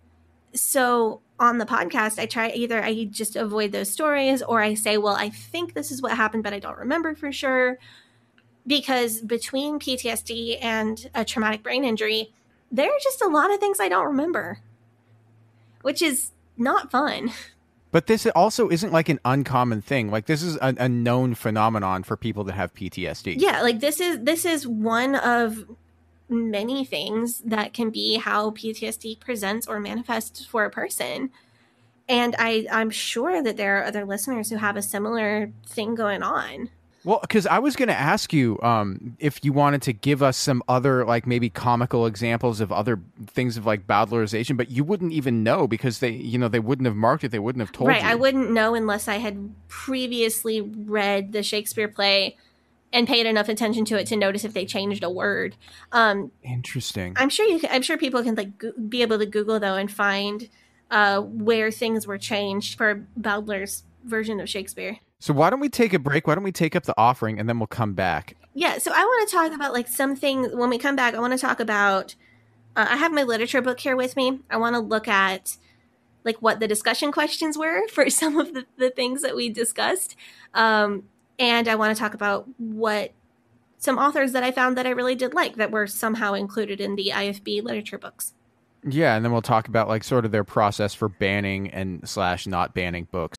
D: So on the podcast, I try either I just avoid those stories, or I say, well, I think this is what happened, but I don't remember for sure. Because between P T S D and a traumatic brain injury, there are just a lot of things I don't remember, which is not fun.
G: But this also isn't like an uncommon thing. Like this is a, a known phenomenon for people that have P T S D.
D: Yeah, like this is this is one of many things that can be how P T S D presents or manifests for a person. And I, I'm sure that there are other listeners who have a similar thing going on.
G: Well, because I was going to ask you um, if you wanted to give us some other, like maybe comical examples of other things of like bowdlerization, but you wouldn't even know because they, you know, they wouldn't have marked it. They wouldn't have told
D: Right.
G: you.
D: I wouldn't know unless I had previously read the Shakespeare play and paid enough attention to it to notice if they changed a word. Um,
G: Interesting.
D: I'm sure you can, I'm sure people can like go- be able to Google though and find uh, where things were changed for Bowdler's version of Shakespeare.
G: So why don't we take a break? Why don't we take up the offering and then we'll come back?
D: Yeah, so I want to talk about like something when we come back. I want to talk about. Uh, I have my literature book here with me. I want to look at like what the discussion questions were for some of the, the things that we discussed, um, and I want to talk about what some authors that I found that I really did like that were somehow included in the I F B literature books.
G: Yeah, and then we'll talk about like sort of their process for banning and slash not banning books.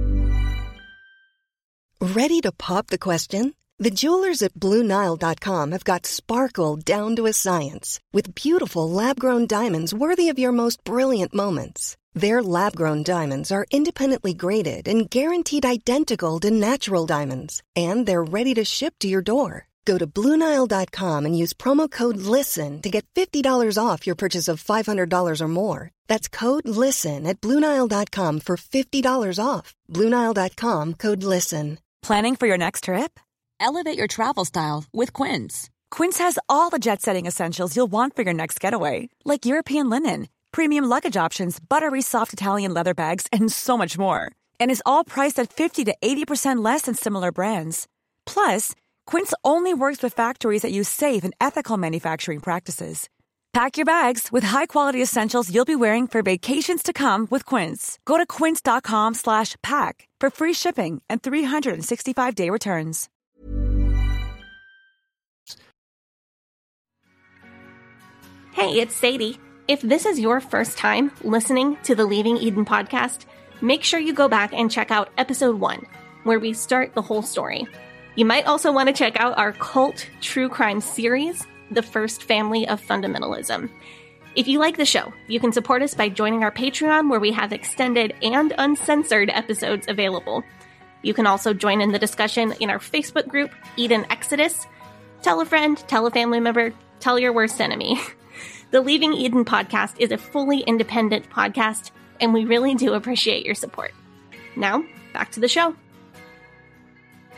A: Ready to pop the question? The jewelers at Blue Nile dot com have got sparkle down to a science with beautiful lab-grown diamonds worthy of your most brilliant moments. Their lab-grown diamonds are independently graded and guaranteed identical to natural diamonds, and they're ready to ship to your door. Go to Blue Nile dot com and use promo code LISTEN to get fifty dollars off your purchase of five hundred dollars or more. That's code LISTEN at Blue Nile dot com for fifty dollars off. Blue Nile dot com, code LISTEN.
C: Planning for your next trip? Elevate your travel style with Quince. Quince has all the jet-setting essentials you'll want for your next getaway, like European linen, premium luggage options, buttery soft Italian leather bags, and so much more. And is all priced at fifty to eighty percent less than similar brands. Plus, Quince only works with factories that use safe and ethical manufacturing practices. Pack your bags with high-quality essentials you'll be wearing for vacations to come with Quince. Go to quince.com slash pack for free shipping and three sixty-five day returns.
D: Hey, it's Sadie. If this is your first time listening to the Leaving Eden podcast, make sure you go back and check out episode one, where we start the whole story. You might also want to check out our cult true crime series, The First Family of Fundamentalism. If you like the show, you can support us by joining our Patreon, where we have extended and uncensored episodes available. You can also join in the discussion in our Facebook group, Eden Exodus. Tell a friend, tell a family member, tell your worst enemy. The Leaving Eden podcast is a fully independent podcast, and we really do appreciate your support. Now, back to the show.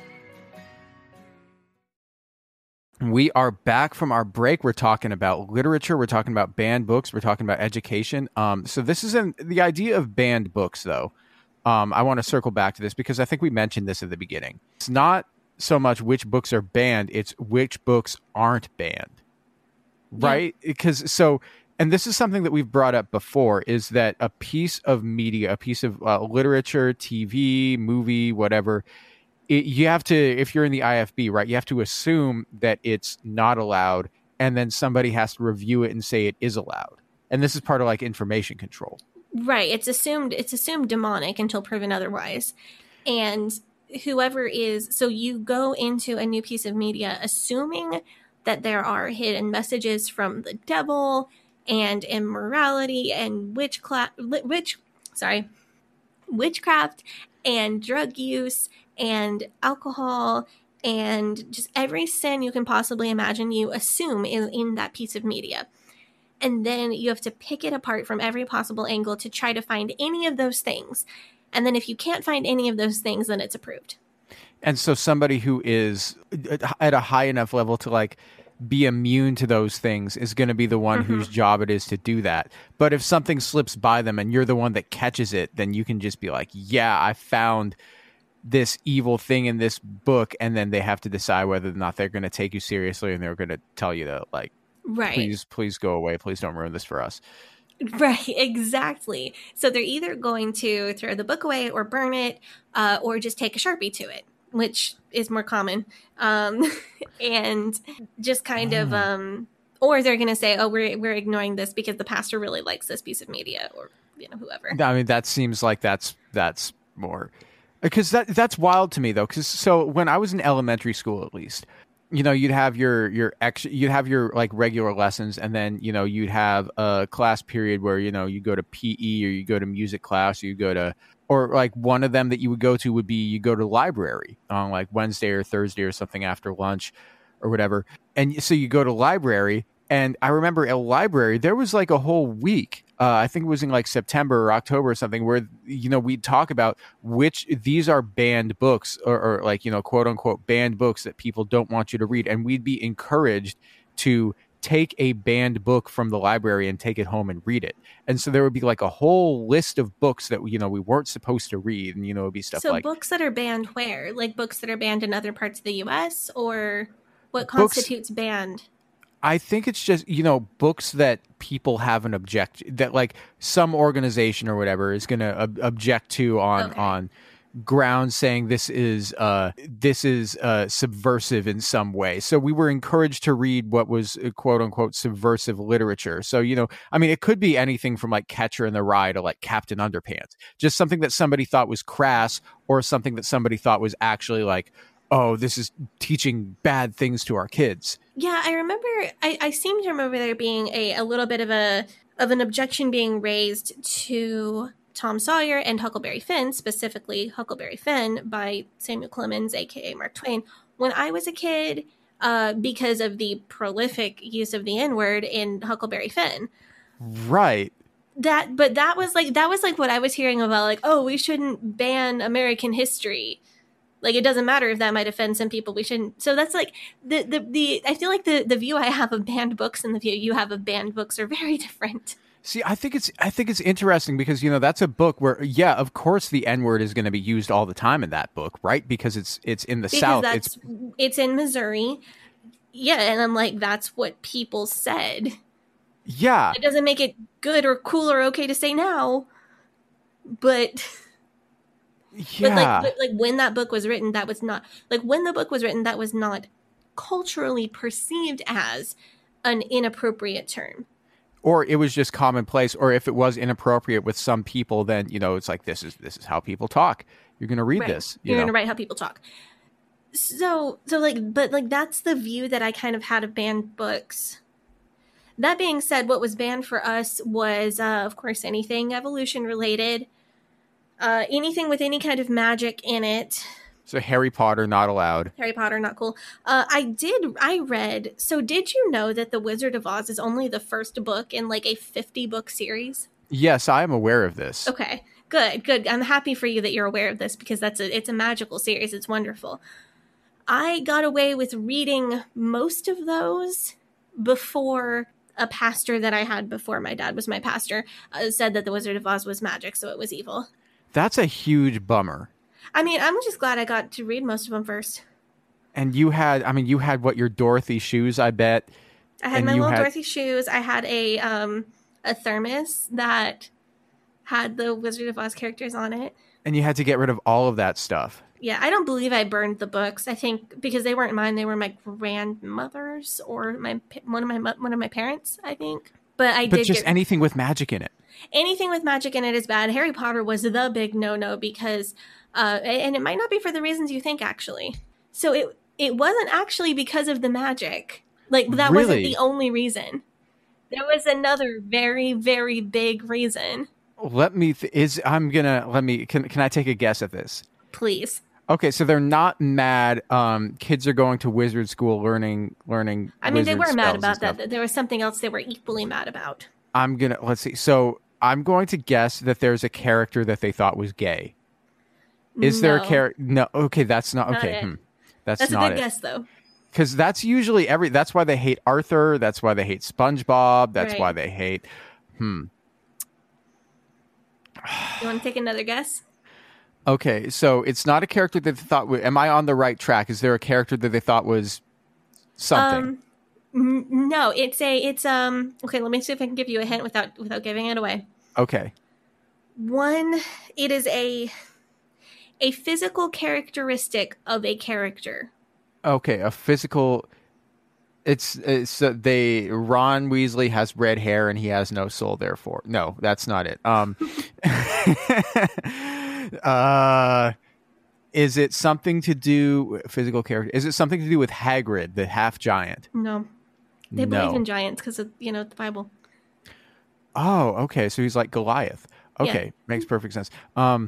G: We are back from our break. We're talking about literature. We're talking about banned books. We're talking about education. Um, so this isn't the idea of banned books, though. Um, I want to circle back to this because I think we mentioned this at the beginning. It's not so much which books are banned, it's which books aren't banned, right? Yeah. Because so, and this is something that we've brought up before, is that a piece of media, a piece of uh, literature, T V, movie, whatever, it, you have to, if you're in the I F B, right, you have to assume that it's not allowed, and then somebody has to review it and say it is allowed. And this is part of like information control.
D: Right. It's assumed it's assumed demonic until proven otherwise. And whoever is, so you go into a new piece of media assuming that there are hidden messages from the devil and immorality and witchcraft, witch, sorry, witchcraft and drug use and alcohol and just every sin you can possibly imagine, you assume in, in that piece of media. And then you have to pick it apart from every possible angle to try to find any of those things. And then if you can't find any of those things, then it's approved.
G: And so somebody who is at a high enough level to like be immune to those things is going to be the one mm-hmm. whose job it is to do that. But if something slips by them and you're the one that catches it, then you can just be like, yeah, I found this evil thing in this book. And then they have to decide whether or not they're going to take you seriously, and they're going to tell you to like,
D: right.
G: Please, please go away. Please don't ruin this for us.
D: Right, exactly. So they're either going to throw the book away or burn it, uh, or just take a Sharpie to it, which is more common. Um, and just kind of, um, or they're going to say, oh, we're we're ignoring this because the pastor really likes this piece of media, or, you know, whoever.
G: I mean, that seems like that's that's more, because that that's wild to me, though. Because so when I was in elementary school, at least, you know, you'd have your your ex, you'd have your like regular lessons, and then you know you'd have a class period where you know you go to P E or you go to music class, or you go to, or like one of them that you would go to would be you go to library on like Wednesday or Thursday or something after lunch or whatever, and so you go to library. And I remember at library there was like a whole week. Uh, I think it was in like September or October or something, where, you know, we'd talk about which these are banned books, or, or like, you know, quote unquote banned books that people don't want you to read. And we'd be encouraged to take a banned book from the library and take it home and read it. And so there would be like a whole list of books that, you know, we weren't supposed to read. And, you know, it'd be stuff
D: so
G: like.
D: So books that are banned where? Like books that are banned in other parts of the U S, or what constitutes books, banned?
G: I think it's just, you know, books that people have an object, that like some organization or whatever is going to ob- object to on, okay. on grounds saying this is uh, this is uh, subversive in some way. So we were encouraged to read what was uh, quote unquote subversive literature. So, you know, I mean, it could be anything from like Catcher in the Rye to like Captain Underpants, just something that somebody thought was crass, or something that somebody thought was actually like, oh, this is teaching bad things to our kids.
D: Yeah, I remember, I, I seem to remember there being a, a little bit of a of an objection being raised to Tom Sawyer and Huckleberry Finn, specifically Huckleberry Finn by Samuel Clemens, a k a. Mark Twain, when I was a kid, uh, because of the prolific use of the N-word in Huckleberry Finn.
G: Right.
D: That, but that was like, that was like what I was hearing about, like, oh, we shouldn't ban American history. Like, it doesn't matter if that might offend some people. We shouldn't. So that's like the, the, the I feel like the, the view I have of banned books and the view you have of banned books are very different.
G: See, I think it's I think it's interesting because, you know, that's a book where, yeah, of course the N-word is going to be used all the time in that book, right? Because it's it's in the
D: because
G: South.
D: That's, it's it's in Missouri. Yeah, and I'm like, that's what people said.
G: Yeah.
D: It doesn't make it good or cool or okay to say now, but...
G: Yeah.
D: But like, but like when that book was written, that was not like when the book was written, that was not culturally perceived as an inappropriate term.
G: Or it was just commonplace. Or if it was inappropriate with some people, then, you know, it's like, this is this is how people talk. You're going to read
D: right.
G: this. You
D: You're
G: know?
D: going to write how people talk. So, so like, but like, that's the view that I kind of had of banned books. That being said, what was banned for us was, uh, of course, anything evolution related. Uh, anything with any kind of magic in it.
G: So Harry Potter, not allowed.
D: Harry Potter, not cool. Uh, I did, I read, so did you know that The Wizard of Oz is only the first book in like a fifty book series?
G: Yes, I am aware of this.
D: Okay, good, good. I'm happy for you that you're aware of this because that's a, it's a magical series. It's wonderful. I got away with reading most of those before a pastor that I had before my dad was my pastor uh, said that The Wizard of Oz was magic, so it was evil.
G: That's a huge bummer.
D: I mean, I'm just glad I got to read most of them first.
G: And you had, I mean, you had what, your Dorothy shoes, I bet.
D: I had
G: and
D: my little
G: had...
D: Dorothy shoes. I had a um a thermos that had the Wizard of Oz characters on it.
G: And you had to get rid of all of that stuff.
D: Yeah, I don't believe I burned the books. I think because they weren't mine, they were my grandmother's or my one of my one of my parents, I think. But I
G: but
D: did
G: just
D: get...
G: anything with magic in it.
D: Anything with magic in it is bad. Harry Potter was the big no-no because, uh, and it might not be for the reasons you think, actually. So it it wasn't actually because of the magic. Like, that
G: really?
D: wasn't the only reason. There was another very, very big reason.
G: Let me, th- is, I'm gonna, let me, can, can I take a guess at this?
D: Please.
G: Okay, so they're not mad. Um, kids are going to wizard school learning, learning.
D: I mean, they were mad about
G: that.
D: that. There was something else they were equally mad about.
G: I'm gonna, let's see. So I'm going to guess that there's a character that they thought was gay. Is
D: no.
G: there a character? No. Okay, that's not, okay.
D: Not
G: hmm. That's,
D: that's
G: not
D: a good
G: it.
D: guess, though.
G: Because that's usually every, that's why they hate Arthur. That's why they hate SpongeBob. That's
D: right.
G: why they hate, hmm.
D: You want to take another guess?
G: Okay, so it's not a character that they thought, am I on the right track? Is there a character that they thought was something?
D: Um, n- no, it's a, it's, um, okay, let me see if I can give you a hint without, without giving it away.
G: Okay.
D: One, it is a, a physical characteristic of a character.
G: Okay, a physical, it's, it's, uh, they, Ron Weasley has red hair and he has no soul, therefore. No, that's not it. Um, uh, is it something to do, physical character, is it something to do with Hagrid, the half giant?
D: No. They
G: no.
D: believe in giants because of, you know, the Bible.
G: Oh, okay. So he's like Goliath. Okay. Yeah. Makes perfect sense. Um,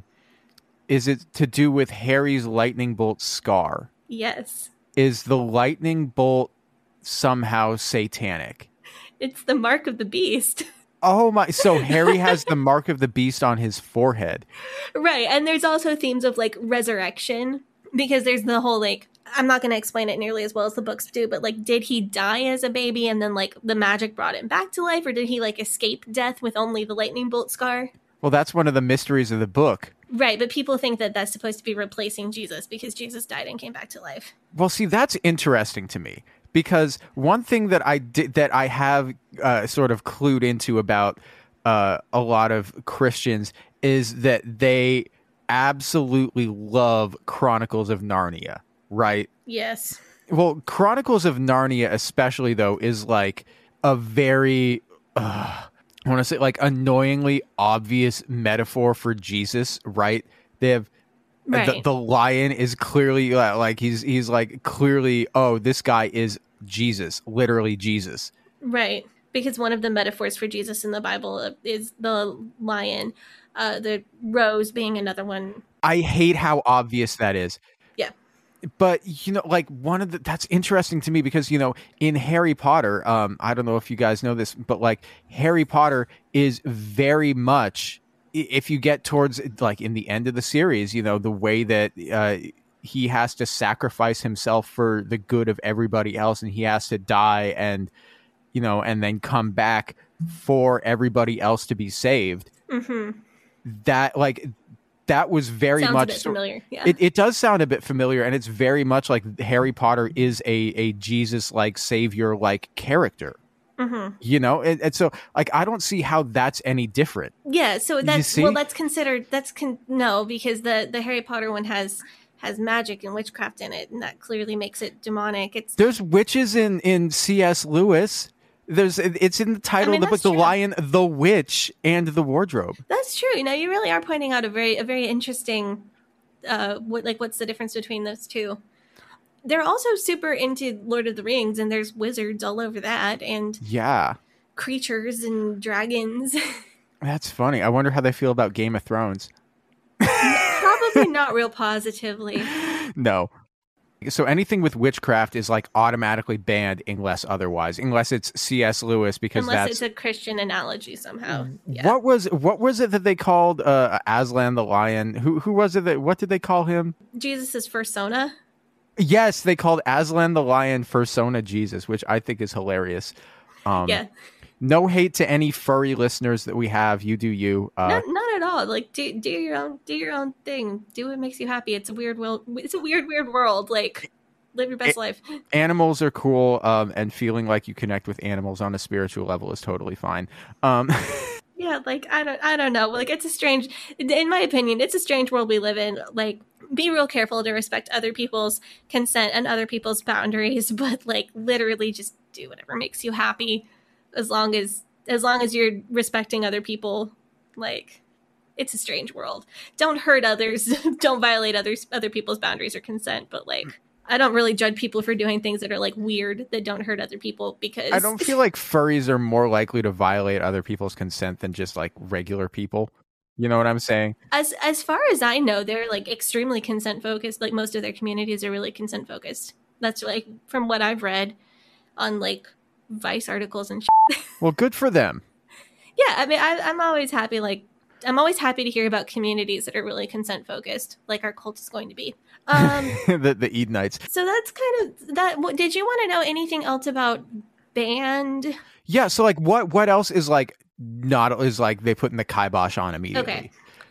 G: is it to do with Harry's lightning bolt scar?
D: Yes.
G: Is the lightning bolt somehow satanic?
D: It's the mark of the beast.
G: Oh my, so Harry has the mark of the beast on his forehead.
D: Right. And there's also themes of like resurrection because there's the whole like, I'm not going to explain it nearly as well as the books do, but like, did he die as a baby and then like the magic brought him back to life, or did he like escape death with only the lightning bolt scar?
G: Well, that's one of the mysteries of the book.
D: Right, but people think that that's supposed to be replacing Jesus because Jesus died and came back to life.
G: Well, see, that's interesting to me because one thing that I did that I have uh, sort of clued into about uh, a lot of Christians is that they absolutely love Chronicles of Narnia, right?
D: Yes.
G: Well, Chronicles of Narnia, especially though, is like a very. Uh, I want to say like annoyingly obvious metaphor for Jesus, right? They have
D: right.
G: the, the lion is clearly uh, like he's he's like clearly, oh, this guy is Jesus, literally Jesus.
D: Right. Because one of the metaphors for Jesus in the Bible is the lion, uh, the rose being another one.
G: I hate how obvious that is.
D: Yeah.
G: But, you know, like one of the, that's interesting to me because, you know, in Harry Potter, um, I don't know if you guys know this, but like Harry Potter is very much, if you get towards like in the end of the series, you know, the way that uh, he has to sacrifice himself for the good of everybody else and he has to die and, you know, and then come back for everybody else to be saved.
D: Mm-hmm.
G: That like that was very
D: Sounds
G: much
D: a bit familiar. Yeah.
G: It, it does sound a bit familiar, and it's very much like Harry Potter is a a Jesus like savior like character.
D: Mm-hmm.
G: You know, and, and so like I don't see how that's any different.
D: Yeah, so that's well, that's considered that's con- no because the the Harry Potter one has has magic and witchcraft in it, and that clearly makes it demonic. It's
G: there's witches in in C S Lewis. There's it's in the title
D: I mean,
G: of the book, The
D: true.
G: Lion, the Witch, and the Wardrobe.
D: That's true. You know, you really are pointing out a very a very interesting uh what like what's the difference between those two. They're also super into Lord of the Rings, and there's wizards all over that, and
G: yeah,
D: creatures and dragons.
G: That's funny. I wonder how they feel about Game of Thrones.
D: Probably not real positively.
G: No. So anything with witchcraft is like automatically banned unless otherwise, unless it's C S Lewis because
D: unless
G: that's
D: it's a Christian analogy somehow. Yeah.
G: What was what was it that they called uh, Aslan the lion? Who who was it that what did they call him?
D: Jesus's fursona.
F: Yes, they called Aslan the Lion Fursona Jesus, which I think is hilarious. Um,
D: Yeah.
F: No hate to any furry listeners that we have. You do you. Uh,
D: Not, not at all. Like do do your own do your own thing. Do what makes you happy. It's a weird world. It's a weird weird world. Like live your best
F: It-
D: life.
F: Animals are cool, um, and feeling like you connect with animals on a spiritual level is totally fine. Um,
D: Yeah, like I don't I don't know. Like it's a strange in my opinion, it's a strange world we live in. Like be real careful to respect other people's consent and other people's boundaries, but like literally just do whatever makes you happy as long as as long as you're respecting other people. Like it's a strange world. Don't hurt others. Don't violate others other people's boundaries or consent, but like I don't really judge people for doing things that are like weird that don't hurt other people because
F: I don't feel like furries are more likely to violate other people's consent than just like regular people. You know what I'm saying?
D: As as far as I know, they're like extremely consent focused. Like most of their communities are really consent focused. That's like from what I've read on like Vice articles and shit.
F: Well, good for them.
D: Yeah, I mean, I, I'm always happy. Like I'm always happy to hear about communities that are really consent focused, like our cult is going to be. Um,
F: the the Edenites.
D: so that's kind of that. What, did you want to know anything else about band?
F: Yeah. So like, what what else is like not is like they put in the kibosh on immediately?
D: Okay.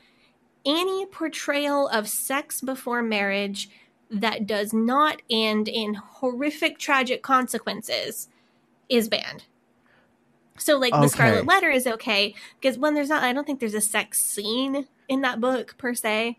D: Any portrayal of sex before marriage that does not end in horrific, tragic consequences is banned. So, like,
F: Okay.
D: the Scarlet Letter is okay because when there's not, I don't think there's a sex scene in that book per se,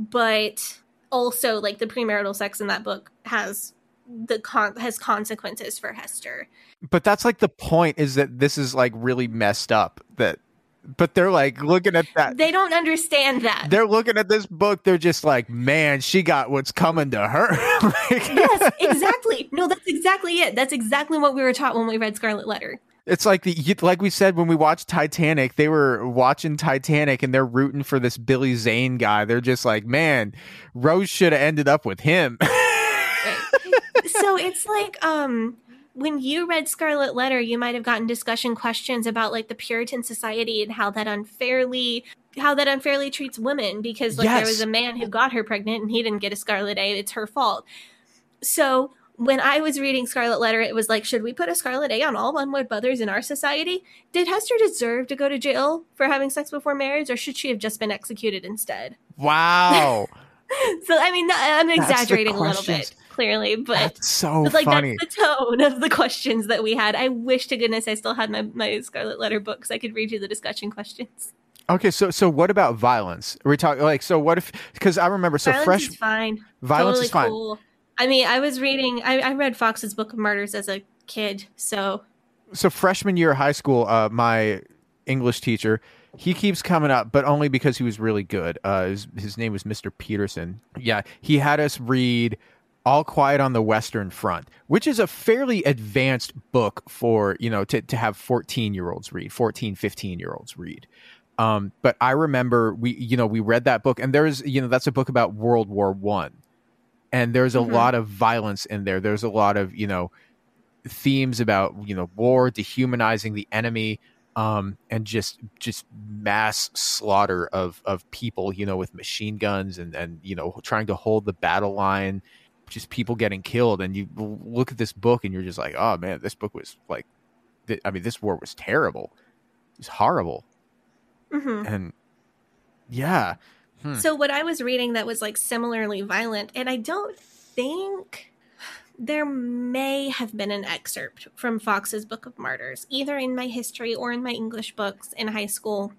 D: but also like the premarital sex in that book has the con- has consequences for Hester.
F: But that's like the point is that this is like really messed up. That, but they're like looking at that.
D: They don't understand that.
F: They're looking at this book. They're just like, man, she got what's coming to her. Like,
D: Yes, exactly. No, that's exactly it. That's exactly what we were taught when we read Scarlet Letter.
F: it's like the you- like we said when we watched Titanic. They were watching Titanic and they're rooting for this Billy Zane guy. They're just like, man, Rose should have ended up with him.
D: So it's like um when you read Scarlet Letter, you might have gotten discussion questions about like the Puritan society and how that unfairly how that unfairly treats women because like there
F: Yes.
D: was a man who got her pregnant and he didn't get a Scarlet A. It's her fault. So when I was reading Scarlet Letter, it was like, should we put a Scarlet A on all one-word mothers in our society? Did Hester deserve to go to jail for having sex before marriage, or should she have just been executed instead?
F: Wow,
D: So I mean, I'm
F: That's the
D: exaggerating a little
F: questions.
D: bit, clearly, but
F: that's so
D: But like
F: funny.
D: that's the tone of the questions that we had. I wish to goodness I still had my, my Scarlet Letter books. I could read you the discussion questions.
F: Okay, so so what about violence? Are we talking like so? What if? Because I remember so
D: Violence
F: fresh
D: is fine.
F: violence
D: totally
F: is fine.
D: Cool. I mean, I was reading. I, I read Fox's Book of Murders as a kid, so
F: So freshman year of high school, uh, my English teacher, he keeps coming up, but only because he was really good. Uh, his, his name was Mister Peterson. Yeah, he had us read All Quiet on the Western Front, which is a fairly advanced book for, you know, to, to have fourteen year olds read, fourteen, fifteen year olds read. Um, but I remember we, you know, we read that book and there's, you know, that's a book about World War One. And there's a
D: Mhm.
F: lot of violence in there. There's a lot of, you know, themes about, you know, war, dehumanizing the enemy, um, and just just mass slaughter of of people, you know, with machine guns and and you know trying to hold the battle line, just people getting killed. And you look at this book and you're just like, oh man, this book was like, th- I mean, this war was terrible. It was horrible.
D: mhm.
F: And yeah, Hmm.
D: So what I was reading that was like similarly violent, and I don't think there may have been an excerpt from Fox's Book of Martyrs, either in my history or in my English books in high school.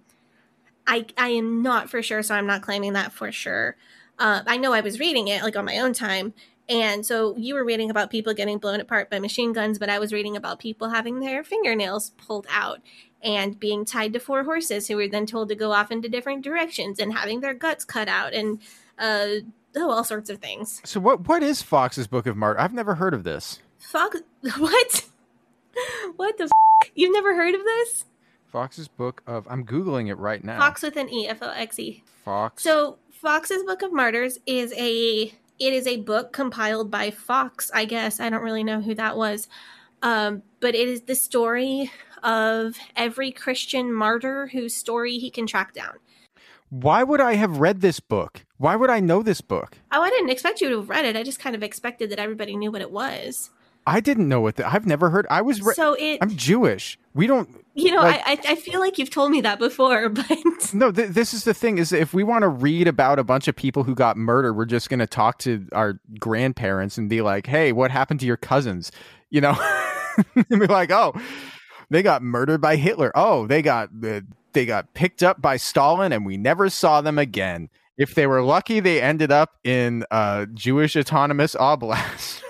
D: I I am not for sure, so I'm not claiming that for sure. Uh, I know I was reading it like on my own time, and so you were reading about people getting blown apart by machine guns, but I was reading about people having their fingernails pulled out and being tied to four horses who were then told to go off into different directions and having their guts cut out and uh, oh, all sorts of things.
F: So what what is Fox's Book of Martyrs? I've never heard of this.
D: Fox, what? What the? F- You've never heard of this?
F: Fox's Book of I'm googling it right now.
D: Fox with an E, F O X E.
F: Fox.
D: So Fox's Book of Martyrs is a it is a book compiled by Fox, I guess. I don't really know who that was. Um, but it is the story of every Christian martyr whose story he can track down.
G: Why would I have read this book? Why would I know this book?
D: Oh, I didn't expect you to have read it. I just kind of expected that everybody knew what it was.
G: I didn't know what the, I've never heard. I was. Re-
D: so it.
G: I'm Jewish. We don't.
D: You know,
G: like,
D: I I feel like you've told me that before, but
G: no. Th- this is the thing: is if we want to read about a bunch of people who got murdered, we're just going to talk to our grandparents and be like, "Hey, what happened to your cousins?" You know, and be like, "Oh, they got murdered by Hitler. Oh, they got uh, they got picked up by Stalin, and we never saw them again. If they were lucky, they ended up in uh, Jewish Autonomous Oblast."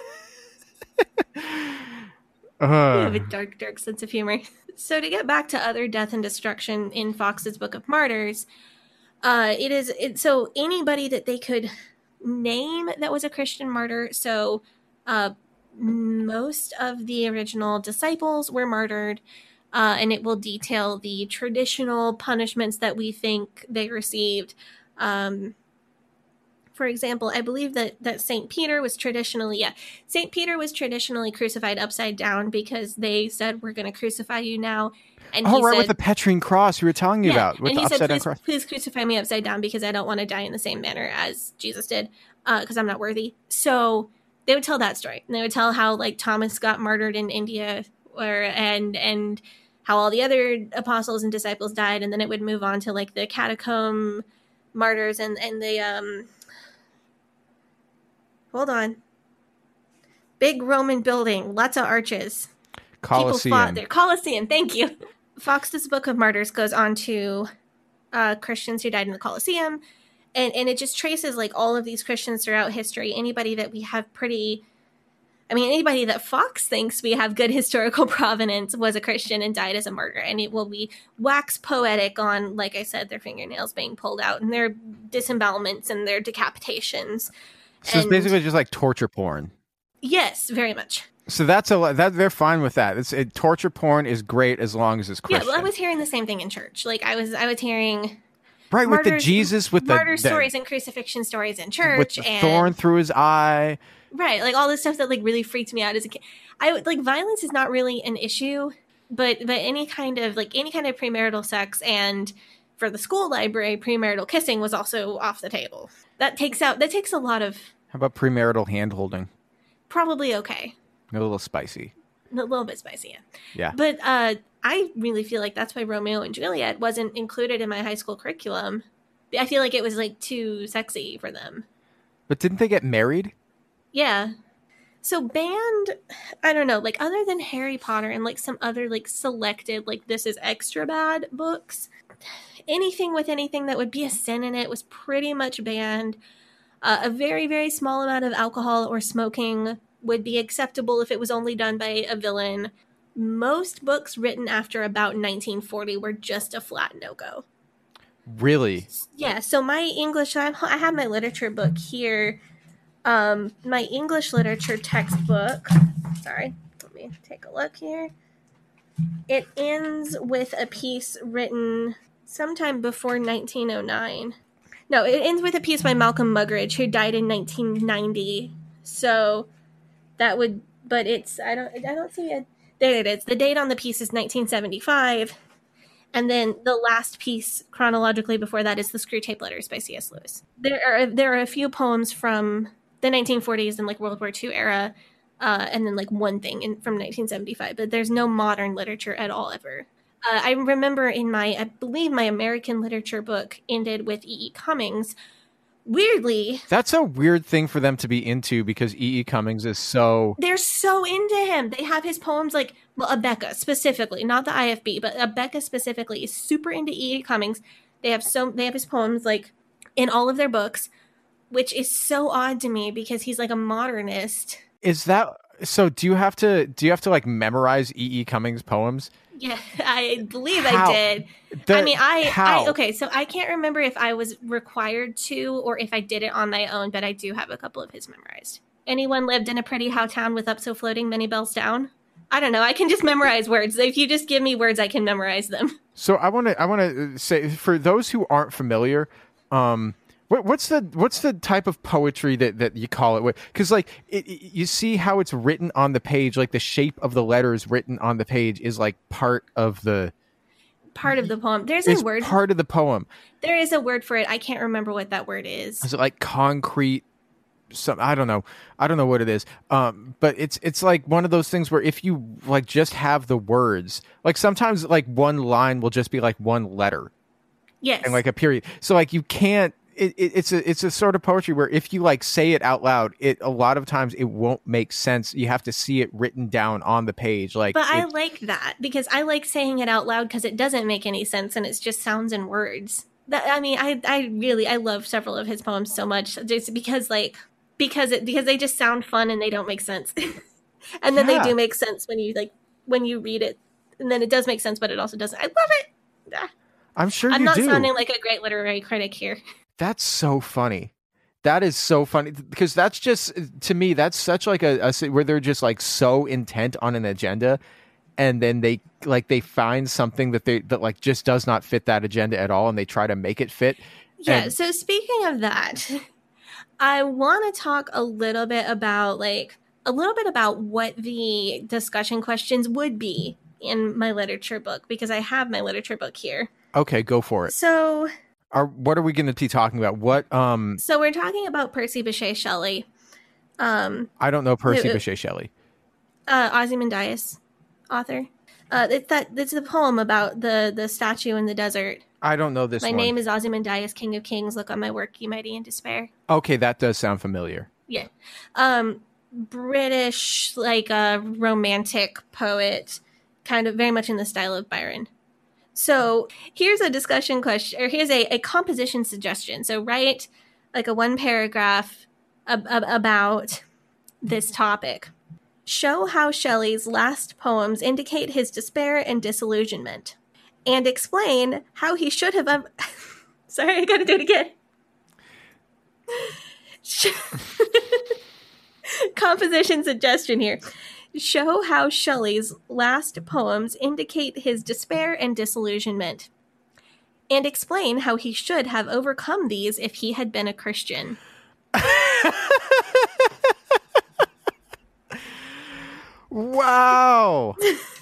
D: You have a dark, dark sense of humor. So to get back to other death and destruction in Fox's Book of Martyrs, uh, it is it, so anybody that they could name that was a Christian martyr. So uh, most of the original disciples were martyred, uh, and it will detail the traditional punishments that we think they received. Um, For example, I believe that, that Saint Peter was traditionally, yeah, Saint Peter was traditionally crucified upside down because they said, we're going to crucify you now. And
G: oh,
D: he
G: right,
D: said,
G: with the Petrine cross you were telling me
D: yeah,
G: about. With
D: and
G: the
D: he
G: upside
D: said,
G: down
D: please,
G: cross.
D: please crucify me upside down because I don't want to die in the same manner as Jesus did because uh, I'm not worthy. So they would tell that story. And they would tell how like Thomas got martyred in India or and and how all the other apostles and disciples died. And then it would move on to like the catacomb martyrs and, and the... um. Hold on. Big Roman building, lots of arches.
G: Colosseum.
D: People fought there. Colosseum, thank you. Fox's Book of Martyrs goes on to uh, Christians who died in the Colosseum. And, and it just traces like all of these Christians throughout history. Anybody that we have pretty... I mean, anybody that Fox thinks we have good historical provenance was a Christian and died as a martyr. And it will be wax poetic on, like I said, their fingernails being pulled out and their disembowelments and their decapitations.
G: So it's basically just like torture porn.
D: Yes, very much.
G: So that's a that they're fine with that. It's it, torture porn is great as long as it's Christian.
D: Yeah, well, I was hearing the same thing in church. Like I was, I was hearing
G: right
D: martyrs,
G: with the Jesus with
D: martyr
G: the, the
D: stories and crucifixion stories in church,
G: with the
D: and
G: thorn through his eye.
D: Right, like all this stuff that like really freaked me out as a kid. I would like violence is not really an issue, but but any kind of like any kind of premarital sex and for the school library, premarital kissing was also off the table. That takes out that takes a lot of.
G: How about premarital hand holding?
D: Probably okay.
G: A little spicy.
D: A little bit spicy, yeah.
G: Yeah.
D: But uh, I really feel like that's why Romeo and Juliet wasn't included in my high school curriculum. I feel like it was like too sexy for them.
G: But didn't they get married?
D: Yeah. So banned, I don't know, like other than Harry Potter and like some other like selected, like this is extra bad books, anything with anything that would be a sin in it was pretty much banned. Uh, a very, very small amount of alcohol or smoking would be acceptable if it was only done by a villain. Most books written after about nineteen forty were just a flat no-go.
G: Really?
D: Yeah, so my English, I have my literature book here. Um, my English literature textbook, sorry, let me take a look here. It ends with a piece written sometime before nineteen oh nine. No, it ends with a piece by Malcolm Muggeridge, who died in nineteen ninety. So that would, but it's, I don't, I don't see it. There it is. The date on the piece is nineteen seventy-five. And then the last piece chronologically before that is the Screwtape Letters by C S Lewis. There are, there are a few poems from the nineteen forties and like World War Two era, uh, and then like one thing in, from nineteen seventy-five, but there's no modern literature at all ever. Uh, I remember in my, I believe my American literature book ended with E E. Cummings. Weirdly,
G: that's a weird thing for them to be into because E E. Cummings is so...
D: They're so into him. They have his poems like, well, Abeka specifically, not the I F B, but Abeka specifically is super into E E. Cummings. They have so they have his poems like in all of their books, which is so odd to me because he's like a modernist.
G: Is that... So do you have to, do you have to like memorize E E. Cummings poems?
D: Yeah, I believe
G: How?
D: I did.
G: The,
D: I mean, I,
G: how?
D: I, okay, so I can't remember if I was required to or if I did it on my own, but I do have a couple of his memorized. Anyone lived in a pretty how town with up so floating many bells down? I don't know. I can just memorize words. If you just give me words, I can memorize them.
G: So I want to, I want to say for those who aren't familiar, um, what, what's the what's the type of poetry that, that you call it? Because like it, it, you see how it's written on the page, like the shape of the letters written on the page is like part of the.
D: part of the poem. There's
F: It's
D: a word.
F: part of the poem.
D: There is a word for it. I can't remember what that word is.
F: Is it like concrete? Some I don't know. I don't know what it is. Um, but it's it's like one of those things where if you like just have the words, like sometimes like one line will just be like one letter
D: Yes.
F: and like a period. So like you can't. It, it, it's a it's a sort of poetry where if you like say it out loud, it a lot of times it won't make sense. You have to see it written down on the page. Like,
D: But I
F: it-
D: like that because I like saying it out loud because it doesn't make any sense and it's just sounds and words. That I mean, I I really I love several of his poems so much just because like because it because they just sound fun and they don't make sense. And then
F: Yeah.
D: they do make sense when you like when you read it. And then it does make sense, but it also doesn't. I love it. Ah.
F: I'm sure
D: I'm
F: you
D: not
F: do.
D: sounding like a great literary critic here.
F: That's so funny. That is so funny because that's just to me that's such like a, a where they're just like so intent on an agenda, and then they like they find something that they that like just does not fit that agenda at all, and they try to make it fit.
D: Yeah,
F: And-
D: so speaking of that, I want to talk a little bit about like a little bit about what the discussion questions would be in my literature book because I have my literature book here.
F: Okay, go for it.
D: So,
F: Are, what are we going to be talking about? What um
D: so we're talking about Percy Bysshe Shelley, um,
F: I don't know Percy
D: Uh,
F: Bysshe Shelley.
D: uh, Ozymandias author. Uh, it's that it's a poem about the the statue in the desert.
F: I don't know this
D: My
F: one.
D: name is Ozymandias, King of Kings. Look on my work, you mighty in despair.
F: Okay, that does sound familiar.
D: Yeah. Um, British, like a romantic poet, kind of very much in the style of Byron. So here's a discussion question, or here's a, a composition suggestion. So write like a one paragraph ab- ab- about this topic. Show how Shelley's last poems indicate his despair and disillusionment, and explain how he should have. Um- Sorry, I gotta do it again. Composition suggestion here. Show how Shelley's last poems indicate his despair and disillusionment, and explain how he should have overcome these if he had been a Christian.
F: Wow.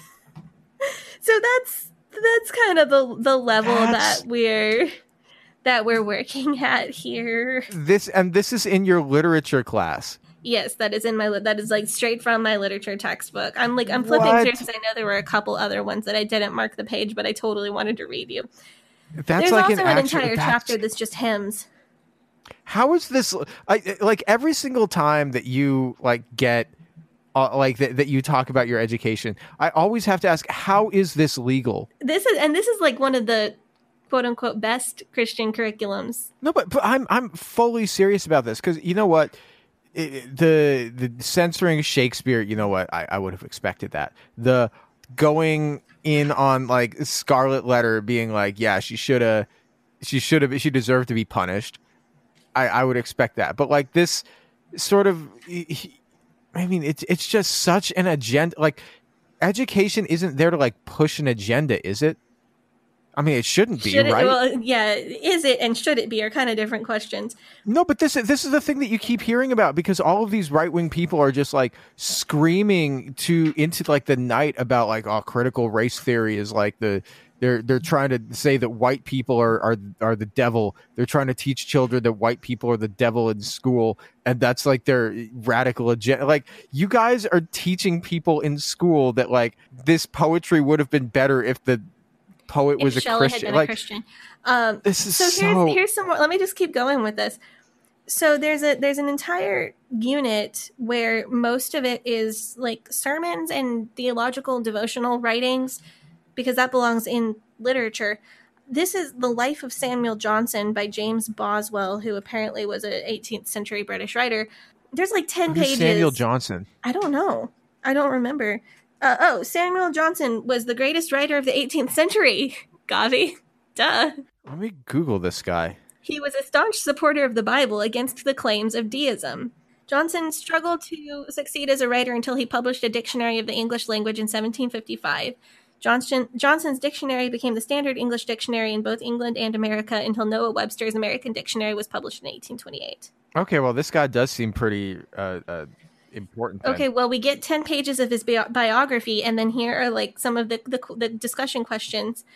D: So that's that's kind of the the level
F: That's-
D: that we're that we're working at here.
F: This and this is in your literature class.
D: Yes, that is in my li- that is like straight from my literature textbook. I'm like I'm flipping
F: What?
D: through because I know there were a couple other ones that I didn't mark the page, but I totally wanted to read you.
F: That's
D: There's
F: like
D: also
F: an,
D: an,
F: actual,
D: entire
F: that's-
D: chapter that's just hymns.
F: How is this I, like every single time that you like get uh, like that, that you talk about your education, I always have to ask, how is this legal?
D: This is and this is like one of the quote unquote best Christian curriculums.
F: No, but, but I'm I'm fully serious about this because you know what, It- the the censoring Shakespeare, you know what, I, I would have expected that. The going in on like Scarlet Letter being like, yeah, she should have, she should have, she deserved to be punished. I, I would expect that, but like this sort of, I mean, it's it's just such an agenda. Like, education isn't there to like push an agenda, is it? I mean, it shouldn't be,
D: Should it,
F: right?
D: well, yeah, is it and should it be are kind of different questions.
F: No, but this this is the thing that you keep hearing about because all of these right wing people are just like screaming to into like the night about like, oh, critical race theory is like the. They're they're trying to say that white people are, are are the devil. They're trying to teach children that white people are the devil in school, and that's like their radical agenda. Like, you guys are teaching people in school that like this poetry would have been better if the poet was
D: if
F: a
D: Shelley
F: Christian.
D: had been
F: Like,
D: a Christian. Um,
F: this is
D: so
F: so.
D: here's here's some more. Let me just keep going with this. So there's a there's an entire unit where most of it is like sermons and theological devotional writings, because that belongs in literature. This is The Life of Samuel Johnson by James Boswell, who apparently was an eighteenth century British writer. There's like ten
F: Who's
D: pages.
F: Samuel Johnson.
D: I don't know. I don't remember. Uh, oh, Samuel Johnson was the greatest writer of the eighteenth century. Gavi. Duh.
F: Let me Google this guy.
D: He was a staunch supporter of the Bible against the claims of deism. Johnson struggled to succeed as a writer until he published a dictionary of the English language in seventeen fifty-five. Johnson, Johnson's dictionary became the standard English dictionary in both England and America until Noah Webster's American Dictionary was published in eighteen twenty-eight.
F: Okay, well, this guy does seem pretty uh, uh, important. then.
D: Okay, well, we get ten pages of his bi- biography, and then here are like some of the, the, the discussion questions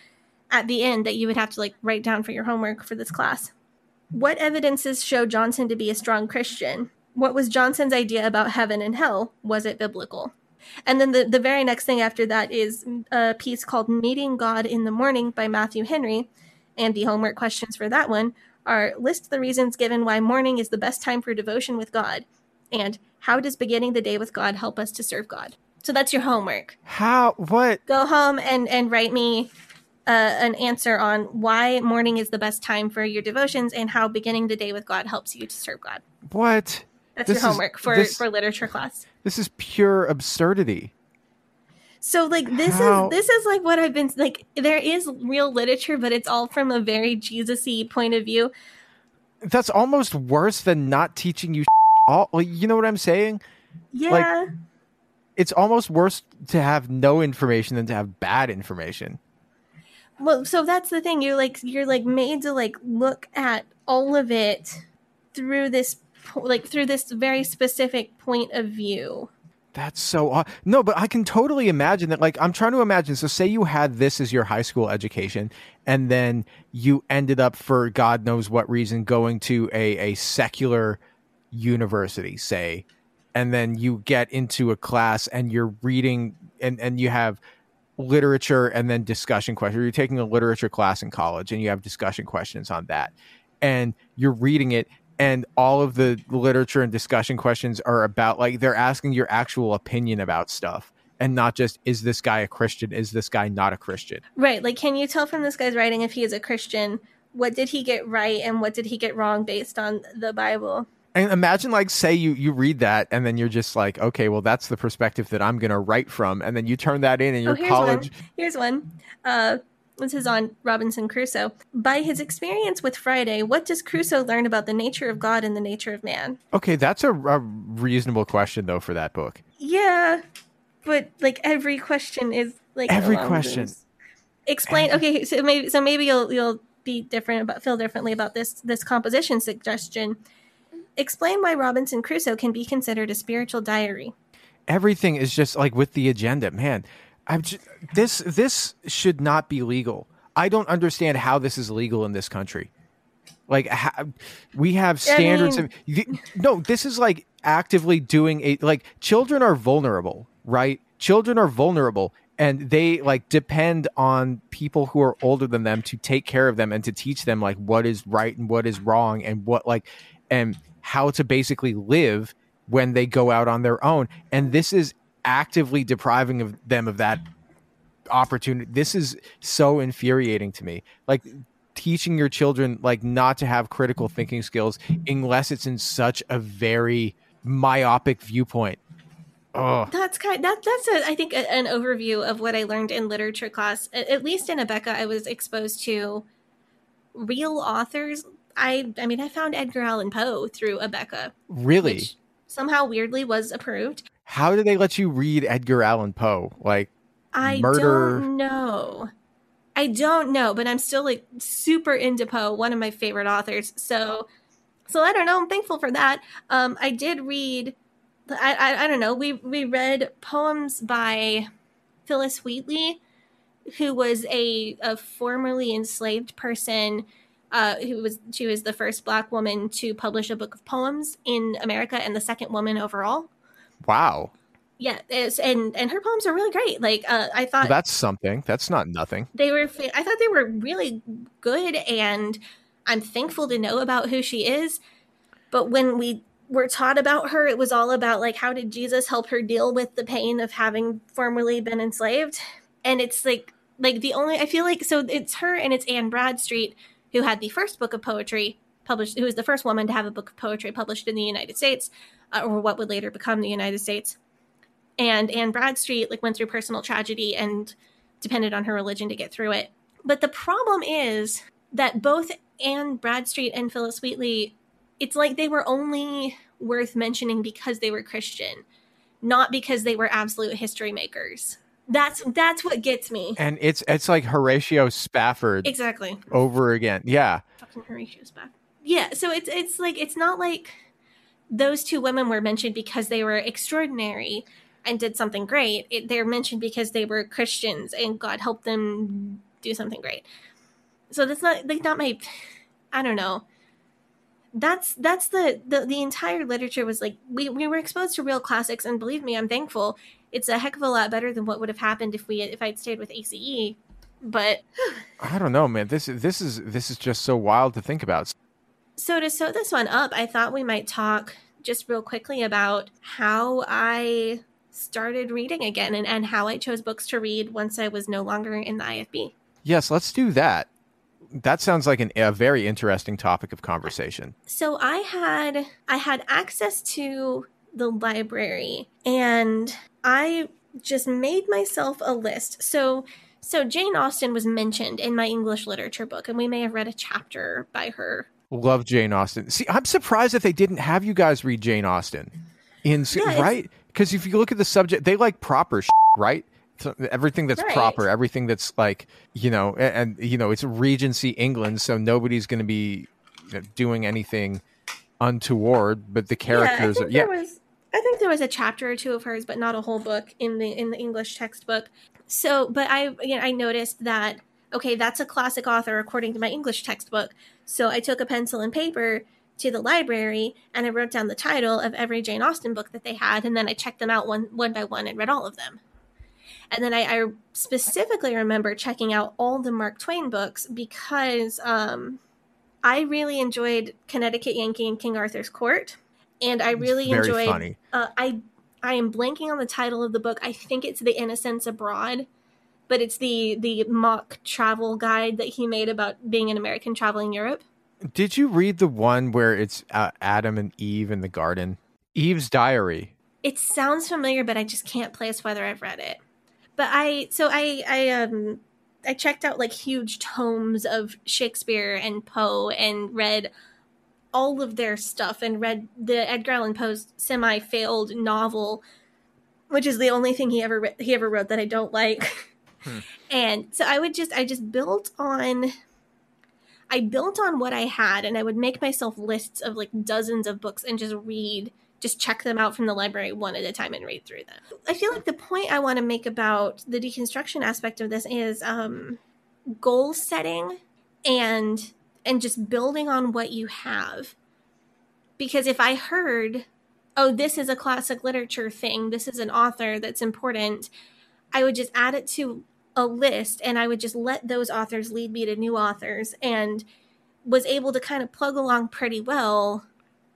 D: at the end that you would have to like write down for your homework for this class. What evidences show Johnson to be a strong Christian? What was Johnson's idea about heaven and hell? Was it biblical? And then the, the very next thing after that is a piece called Meeting God in the Morning by Matthew Henry. And the homework questions for that one are list the reasons given why morning is the best time for devotion with God. And how does beginning the day with God help us to serve God? So that's your homework.
G: How? What?
D: Go home and, and write me uh, an answer on why morning is the best time for your devotions and how beginning the day with God helps you to serve God.
G: What?
D: That's
G: This
D: your
G: is-
D: homework for,
G: this-
D: for literature class.
G: This is pure absurdity.
D: So like this
G: How-
D: is this is like what I've been like. There is real literature, but it's all from a very Jesus-y point of view.
G: That's almost worse than not teaching you all. Like, you know what I'm saying?
D: Yeah.
G: It's almost worse to have no information than to have bad information.
D: Well, so that's the thing. You're like you're like made to like look at all of it through this po- like through this very specific point of view.
G: That's so odd. No, but I can totally imagine that. Like, I'm trying to imagine. So, say you had this as your high school education, and then you ended up, for God knows what reason, going to a, a secular university, say, and then you get into a class and you're reading, and, and you have literature and then discussion questions. You're taking a literature class in college, and you have discussion questions on that, and you're reading it. And all of the literature and discussion questions are about, like, they're asking your actual opinion about stuff and not just, is this guy a Christian? Is this guy not a Christian?
D: Right. Like, can you tell from this guy's writing if he is a Christian? What did he get right and what did he get wrong based on the Bible?
G: And imagine, like, say you, you read that and then you're just like, okay, well, that's the perspective that I'm going to write from. And then you turn that in in your
D: oh, here's
G: college.
D: One. Here's one. Uh, This is on Robinson Crusoe. By his experience with Friday, what does Crusoe learn about the nature of God and the nature of man?
G: Okay, that's a, a reasonable question, though, for that book.
D: Yeah, but like every question is like
G: Every
D: along
G: question.
D: those- Explain. Okay, so maybe so maybe you'll you'll be different about feel differently about this this composition suggestion. Explain why Robinson Crusoe can be considered a spiritual diary.
G: Everything is just like with the agenda, man. I'm just, this this should not be legal. I don't understand how this is legal in this country. Like, how, we have standards.
D: I mean-
G: of, you- no, this is like actively doing a, like, children are vulnerable, right? Children are vulnerable, and they like depend on people who are older than them to take care of them and to teach them like what is right and what is wrong and what like and how to basically live when they go out on their own. And this is actively depriving of them of that opportunity. This is so infuriating to me. Like, teaching your children like not to have critical thinking skills unless it's in such a very myopic viewpoint. Oh,
D: That's kind. That that's a, I think a, an overview of what I learned in literature class. At, at least in Abeka, I was exposed to real authors. I I mean, I found Edgar Allan Poe through Abeka,
G: really?
D: which somehow weirdly was approved.
G: How did they let you read Edgar Allan Poe? Like,
D: I
G: Murder-
D: don't know. I don't know, but I'm still like super into Poe, one of my favorite authors. So, so I don't know. I'm thankful for that. Um, I did read. I, I I don't know. We we read poems by Phyllis Wheatley, who was a, a formerly enslaved person. Uh, who was she was the first Black woman to publish a book of poems in America and the second woman overall.
G: wow.
D: Yeah, it's, and and her poems are really great. Like uh, I thought
G: Well, that's something. That's not nothing.
D: they were. I thought they were really good, and I'm thankful to know about who she is. But when we were taught about her, it was all about like how did Jesus help her deal with the pain of having formerly been enslaved, and it's like like the only I feel like so it's her and it's Anne Bradstreet who had the first book of poetry published, who was the first woman to have a book of poetry published in the United States, uh, or what would later become the United States. And Anne Bradstreet like went through personal tragedy and depended on her religion to get through it. But the problem is that both Anne Bradstreet and Phyllis Wheatley, it's like they were only worth mentioning because they were Christian, not because they were absolute history makers. That's that's what gets me.
G: And it's it's like Horatio Spafford
D: Exactly.
G: over again. Yeah.
D: Fucking Horatio's back. Yeah, so it's it's like it's not like those two women were mentioned because they were extraordinary and did something great. It, they're mentioned because they were Christians and God helped them do something great. So that's not like not my, I don't know. That's that's the, the the entire literature was like we, we were exposed to real classics, and believe me, I'm thankful. It's a heck of a lot better than what would have happened if we if I'd stayed with A C E. But
F: I don't know, man. This this is this is just so wild to think about.
D: So to sew this one up, I thought we might talk just real quickly about how I started reading again and, and how I chose books to read once I was no longer in the I F B.
F: Yes, let's do that. That sounds like an, a very interesting topic of conversation.
D: So I had I had access to the library, and I just made myself a list. So so Jane Austen was mentioned in my English literature book, and we may have read a chapter by her.
F: Love Jane Austen. See, I'm surprised that they didn't have you guys read Jane Austen. In
D: Yeah,
F: right? Because if you look at the subject, they like proper shit, right? So everything that's
D: Right.
F: proper, everything that's like, you know, and, and you know, it's Regency England, so nobody's going to be you know, doing anything untoward. But the characters,
D: yeah, I
F: are,
D: think
F: yeah,
D: there was I think there was a chapter or two of hers, but not a whole book in the in the English textbook. So, but I you know, I noticed that okay, that's a classic author according to my English textbook. So I took a pencil and paper to the library and I wrote down the title of every Jane Austen book that they had, and then I checked them out one one by one and read all of them. And then I, I specifically remember checking out all the Mark Twain books because um, I really enjoyed Connecticut Yankee and King Arthur's Court, and I really
F: very
D: enjoyed.
F: funny.
D: Uh, I I am blanking on the title of the book. I think it's The Innocents Abroad, but it's the the mock travel guide that he made about being an American traveling Europe.
F: Did you read the one where it's uh, Adam and Eve in the garden? Eve's Diary.
D: It sounds familiar, but I just can't place whether I've read it. But I, so I, I, um, I checked out like huge tomes of Shakespeare and Poe and read all of their stuff and read the Edgar Allan Poe's semi-failed novel, which is the only thing he ever re- he ever wrote that I don't like. Hmm. And so I would just, I just built on, I built on what I had, and I would make myself lists of like dozens of books and just read. Just check them out from the library one at a time and read through them. I feel like the point I want to make about the deconstruction aspect of this is um, goal setting and and just building on what you have. Because if I heard, oh, this is a classic literature thing, this is an author that's important, I would just add it to a list and I would just let those authors lead me to new authors, and was able to kind of plug along pretty well,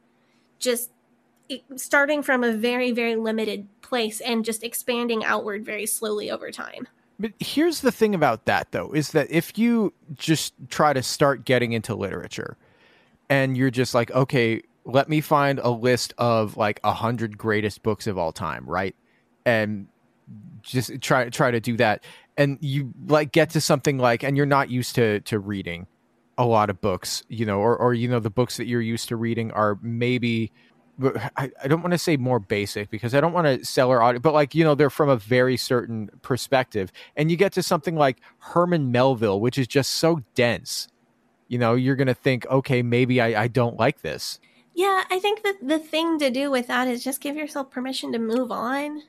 D: just starting from a very, very limited place and just expanding outward very slowly over time.
F: But here's the thing about that, though, is that if you just try to start getting into literature and you're just like, okay, let me find a list of like a hundred greatest books of all time, right? And just try try to do that. And you like get to something like, and you're not used to to reading a lot of books, you know, or, or you know, the books that you're used to reading are maybe... I, I don't want to say more basic because I don't want to sell our audience, but like, you know, they're from a very certain perspective. And you get to something like Herman Melville, which is just so dense. You know, you're going to think, okay, maybe I, I don't like this.
D: Yeah, I think that the thing to do with that is just give yourself permission to move on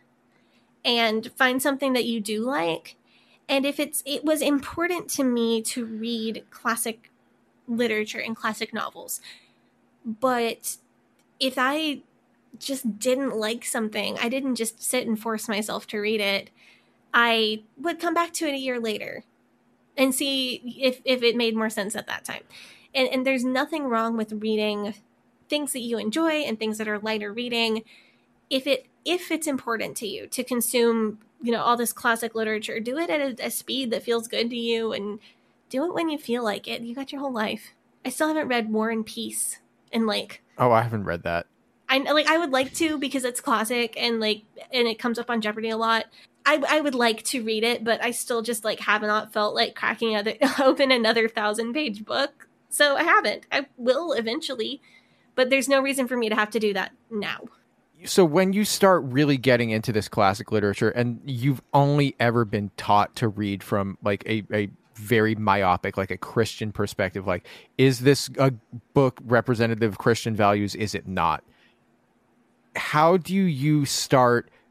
D: and find something that you do like. And if it's, it was important to me to read classic literature and classic novels, but if I just didn't like something, I didn't just sit and force myself to read it. I would come back to it a year later and see if, if it made more sense at that time. And, and there's nothing wrong with reading things that you enjoy and things that are lighter reading. If it if it's important to you to consume, you know, all this classic literature, do it at a, a speed that feels good to you, and do it when you feel like it. You got your whole life. I still haven't read War and Peace in like...
F: Oh, I haven't read that.
D: I like. I would like to because it's classic and like, and it comes up on Jeopardy a lot. I I would like to read it, but I still just like have not felt like cracking other open another thousand page book. So I haven't. I will eventually, but there's no reason for me to have to do that now.
F: So when you start really getting into this classic literature, and you've only ever been taught to read from like a a very myopic, like a Christian perspective, like, is this a book representative of Christian values? Is it not? How do you start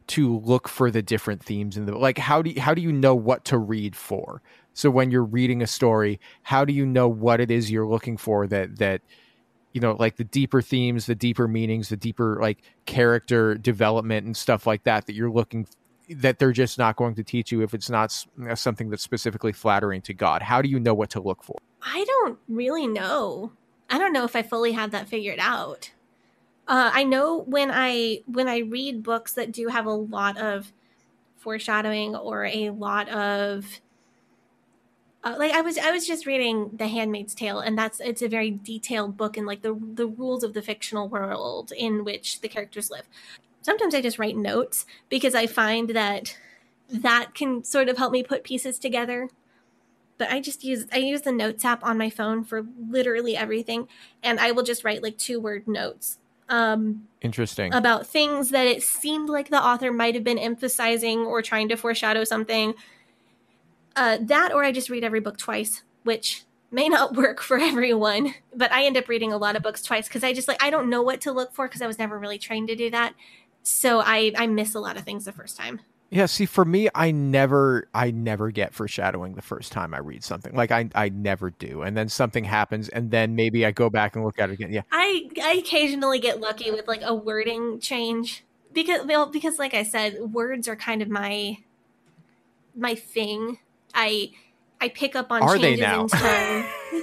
F: to look for the different themes in the like how do you, how do you know what to read for? So when you're reading a story, how do you know what it is you're looking for that that you know, like the deeper themes, the deeper meanings, the deeper like character development and stuff like that that you're looking that they're just not going to teach you if it's not something that's specifically flattering to God? How do you know what to look for?
D: I don't really know. I don't know if I fully have that figured out. Uh, I know when I when I read books that do have a lot of foreshadowing or a lot of uh, like I was I was just reading The Handmaid's Tale, and that's it's a very detailed book and like the the rules of the fictional world in which the characters live. Sometimes I just write notes because I find that that can sort of help me put pieces together. But I just use I use the Notes app on my phone for literally everything, and I will just write like two word notes. Um,
F: Interesting.
D: About things that it seemed like the author might have been emphasizing or trying to foreshadow something. Uh, that, or I just read every book twice, which may not work for everyone, but I end up reading a lot of books twice because I just like, I don't know what to look for because I was never really trained to do that. So I, I miss a lot of things the first time.
F: Yeah, see, for me, I never, I never get foreshadowing the first time I read something. Like I, I never do, and then something happens, and then maybe I go back and look at it again. Yeah,
D: I, I occasionally get lucky with like a wording change because, well, because like I said, words are kind of my, my thing. I, I pick up on
F: are
D: changes
F: they now?
D: in tone.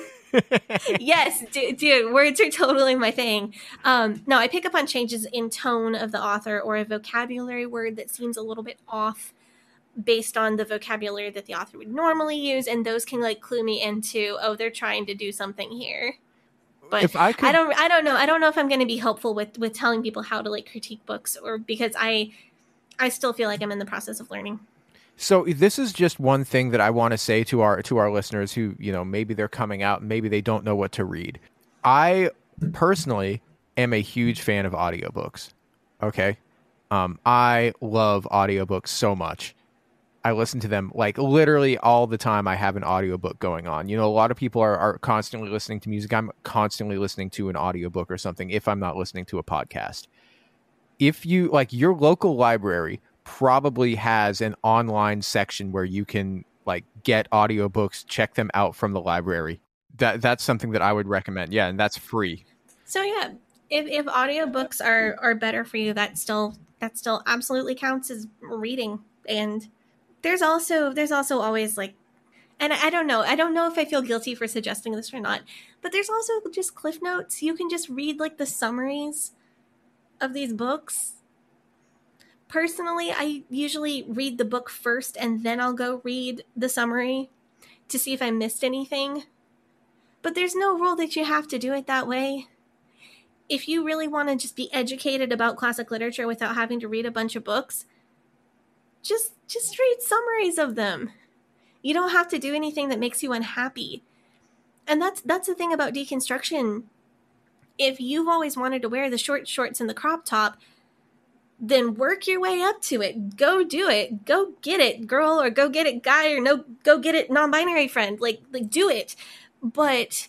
D: Yes, dude, dude, words are totally my thing. Um, no, I pick up on changes in tone of the author or a vocabulary word that seems a little bit off based on the vocabulary that the author would normally use, and those can like clue me into, oh, they're trying to do something here. But
F: if I, could...
D: I don't, I don't know. I don't know if I'm going to be helpful with with telling people how to like critique books, or because I, I still feel like I'm in the process of learning.
F: So this is just one thing that I want to say to our to our listeners who, you know, maybe they're coming out, maybe they don't know what to read. I personally am a huge fan of audiobooks. Okay. Um, I love audiobooks so much. I listen to them like literally all the time. I have an audiobook going on. You know, a lot of people are, are constantly listening to music. I'm constantly listening to an audiobook or something if I'm not listening to a podcast. If you like, your local library probably has an online section where you can like get audiobooks, check them out from the library. That that's something that I would recommend. Yeah, and that's free.
D: So yeah, if if audiobooks are are better for you, that still that still absolutely counts as reading. And there's also there's also always like, and I, I don't know, I don't know if I feel guilty for suggesting this or not, but there's also just Cliff Notes. You can just read like the summaries of these books. Personally, I usually read the book first and then I'll go read the summary to see if I missed anything. But there's no rule that you have to do it that way. If you really want to just be educated about classic literature without having to read a bunch of books, just just read summaries of them. You don't have to do anything that makes you unhappy. And that's that's the thing about deconstruction. If you've always wanted to wear the short shorts and the crop top, then work your way up to it. Go do it. Go get it, girl, or go get it, guy, or no, go get it, non-binary friend. Like, like do it. But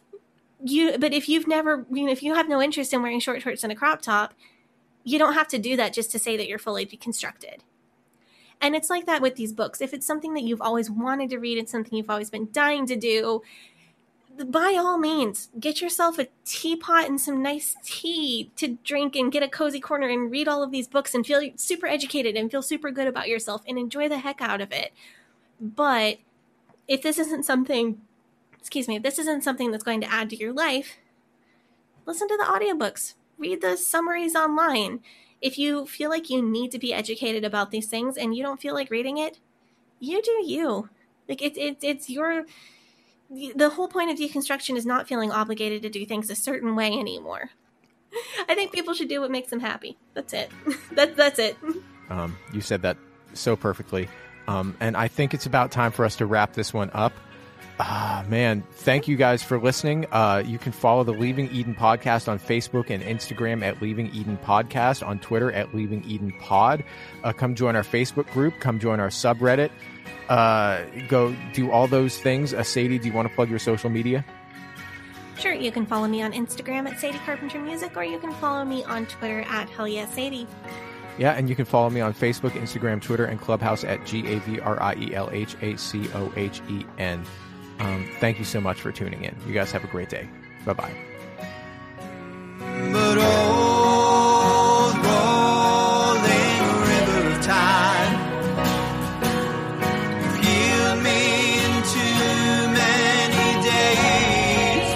D: you, but if you've never, you know, if you have no interest in wearing short shorts and a crop top, you don't have to do that just to say that you're fully deconstructed. And it's like that with these books. If it's something that you've always wanted to read, it's something you've always been dying to do, by all means, get yourself a teapot and some nice tea to drink and get a cozy corner and read all of these books and feel super educated and feel super good about yourself and enjoy the heck out of it. But if this isn't something, excuse me, if this isn't something that's going to add to your life, listen to the audiobooks, read the summaries online. If you feel like you need to be educated about these things and you don't feel like reading it, you do you. Like it, it, it's your... The whole point of deconstruction is not feeling obligated to do things a certain way anymore. I think people should do what makes them happy. That's it. That, that's it.
F: Um, you said that so perfectly. Um, and I think it's about time for us to wrap this one up. Ah, man, thank you guys for listening. Uh, you can follow the Leaving Eden podcast on Facebook and Instagram at Leaving Eden Podcast, on Twitter at Leaving Eden Pod. Uh, come join our Facebook group. Come join our subreddit. Uh, go do all those things. Uh, Sadie, do you want to plug your social media?
D: Sure, you can follow me on Instagram at Sadie Carpenter Music, or you can follow me on Twitter at Hell Yeah Sadie.
F: Yeah, and you can follow me on Facebook, Instagram, Twitter, and Clubhouse at G A V R I E L H A C O H E N. Um, thank you so much for tuning in. You guys have a great day. Bye-bye.
E: But old rolling river of time healed me in too many days.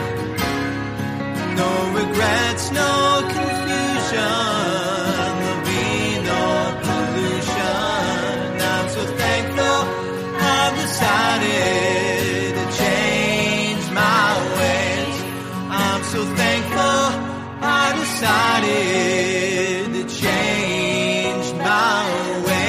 E: No regrets, no confusion. There'll be no pollution. I'm so thankful I've decided to change my ways. I'm so thankful I decided to change my ways.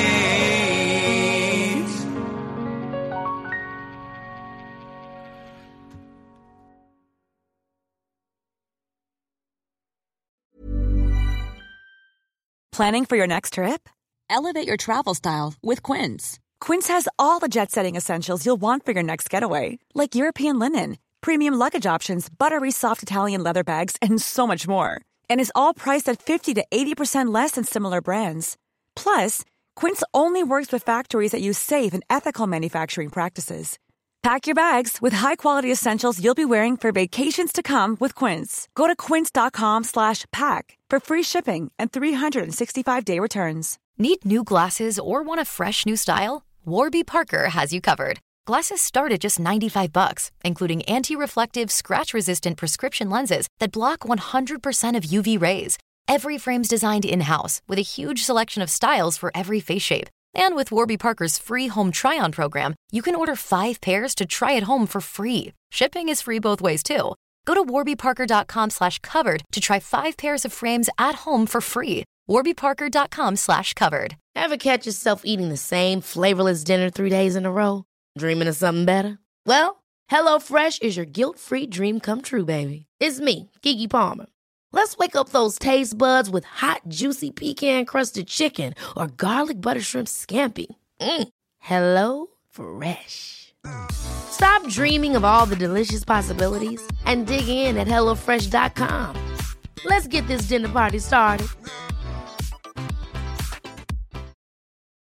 C: Planning for your next trip? Elevate your travel style with Quince. Quince has all the jet-setting essentials you'll want for your next getaway, like European linen, premium luggage options, buttery soft Italian leather bags, and so much more. And is all priced at fifty to eighty percent less than similar brands. Plus, Quince only works with factories that use safe and ethical manufacturing practices. Pack your bags with high-quality essentials you'll be wearing for vacations to come with Quince. Go to quince.com slash pack for free shipping and three sixty-five day returns.
H: Need new glasses or want a fresh new style? Warby Parker has you covered. Glasses start at just ninety-five bucks, including anti-reflective, scratch-resistant prescription lenses that block one hundred percent of U V rays. Every frame's designed in-house with a huge selection of styles for every face shape. And with Warby Parker's free home try-on program, you can order five pairs to try at home for free. Shipping is free both ways, too. Go to warbyparker.com slash covered to try five pairs of frames at home for free. warbyparker.com slash covered.
B: Ever catch yourself eating the same flavorless dinner three days in a row? Dreaming of something better? Well, HelloFresh is your guilt-free dream come true, baby. It's me, Keke Palmer. Let's wake up those taste buds with hot, juicy pecan-crusted chicken or garlic butter shrimp scampi. Mm. Hello Fresh. Stop dreaming of all the delicious possibilities and dig in at HelloFresh dot com. Let's get this dinner party started.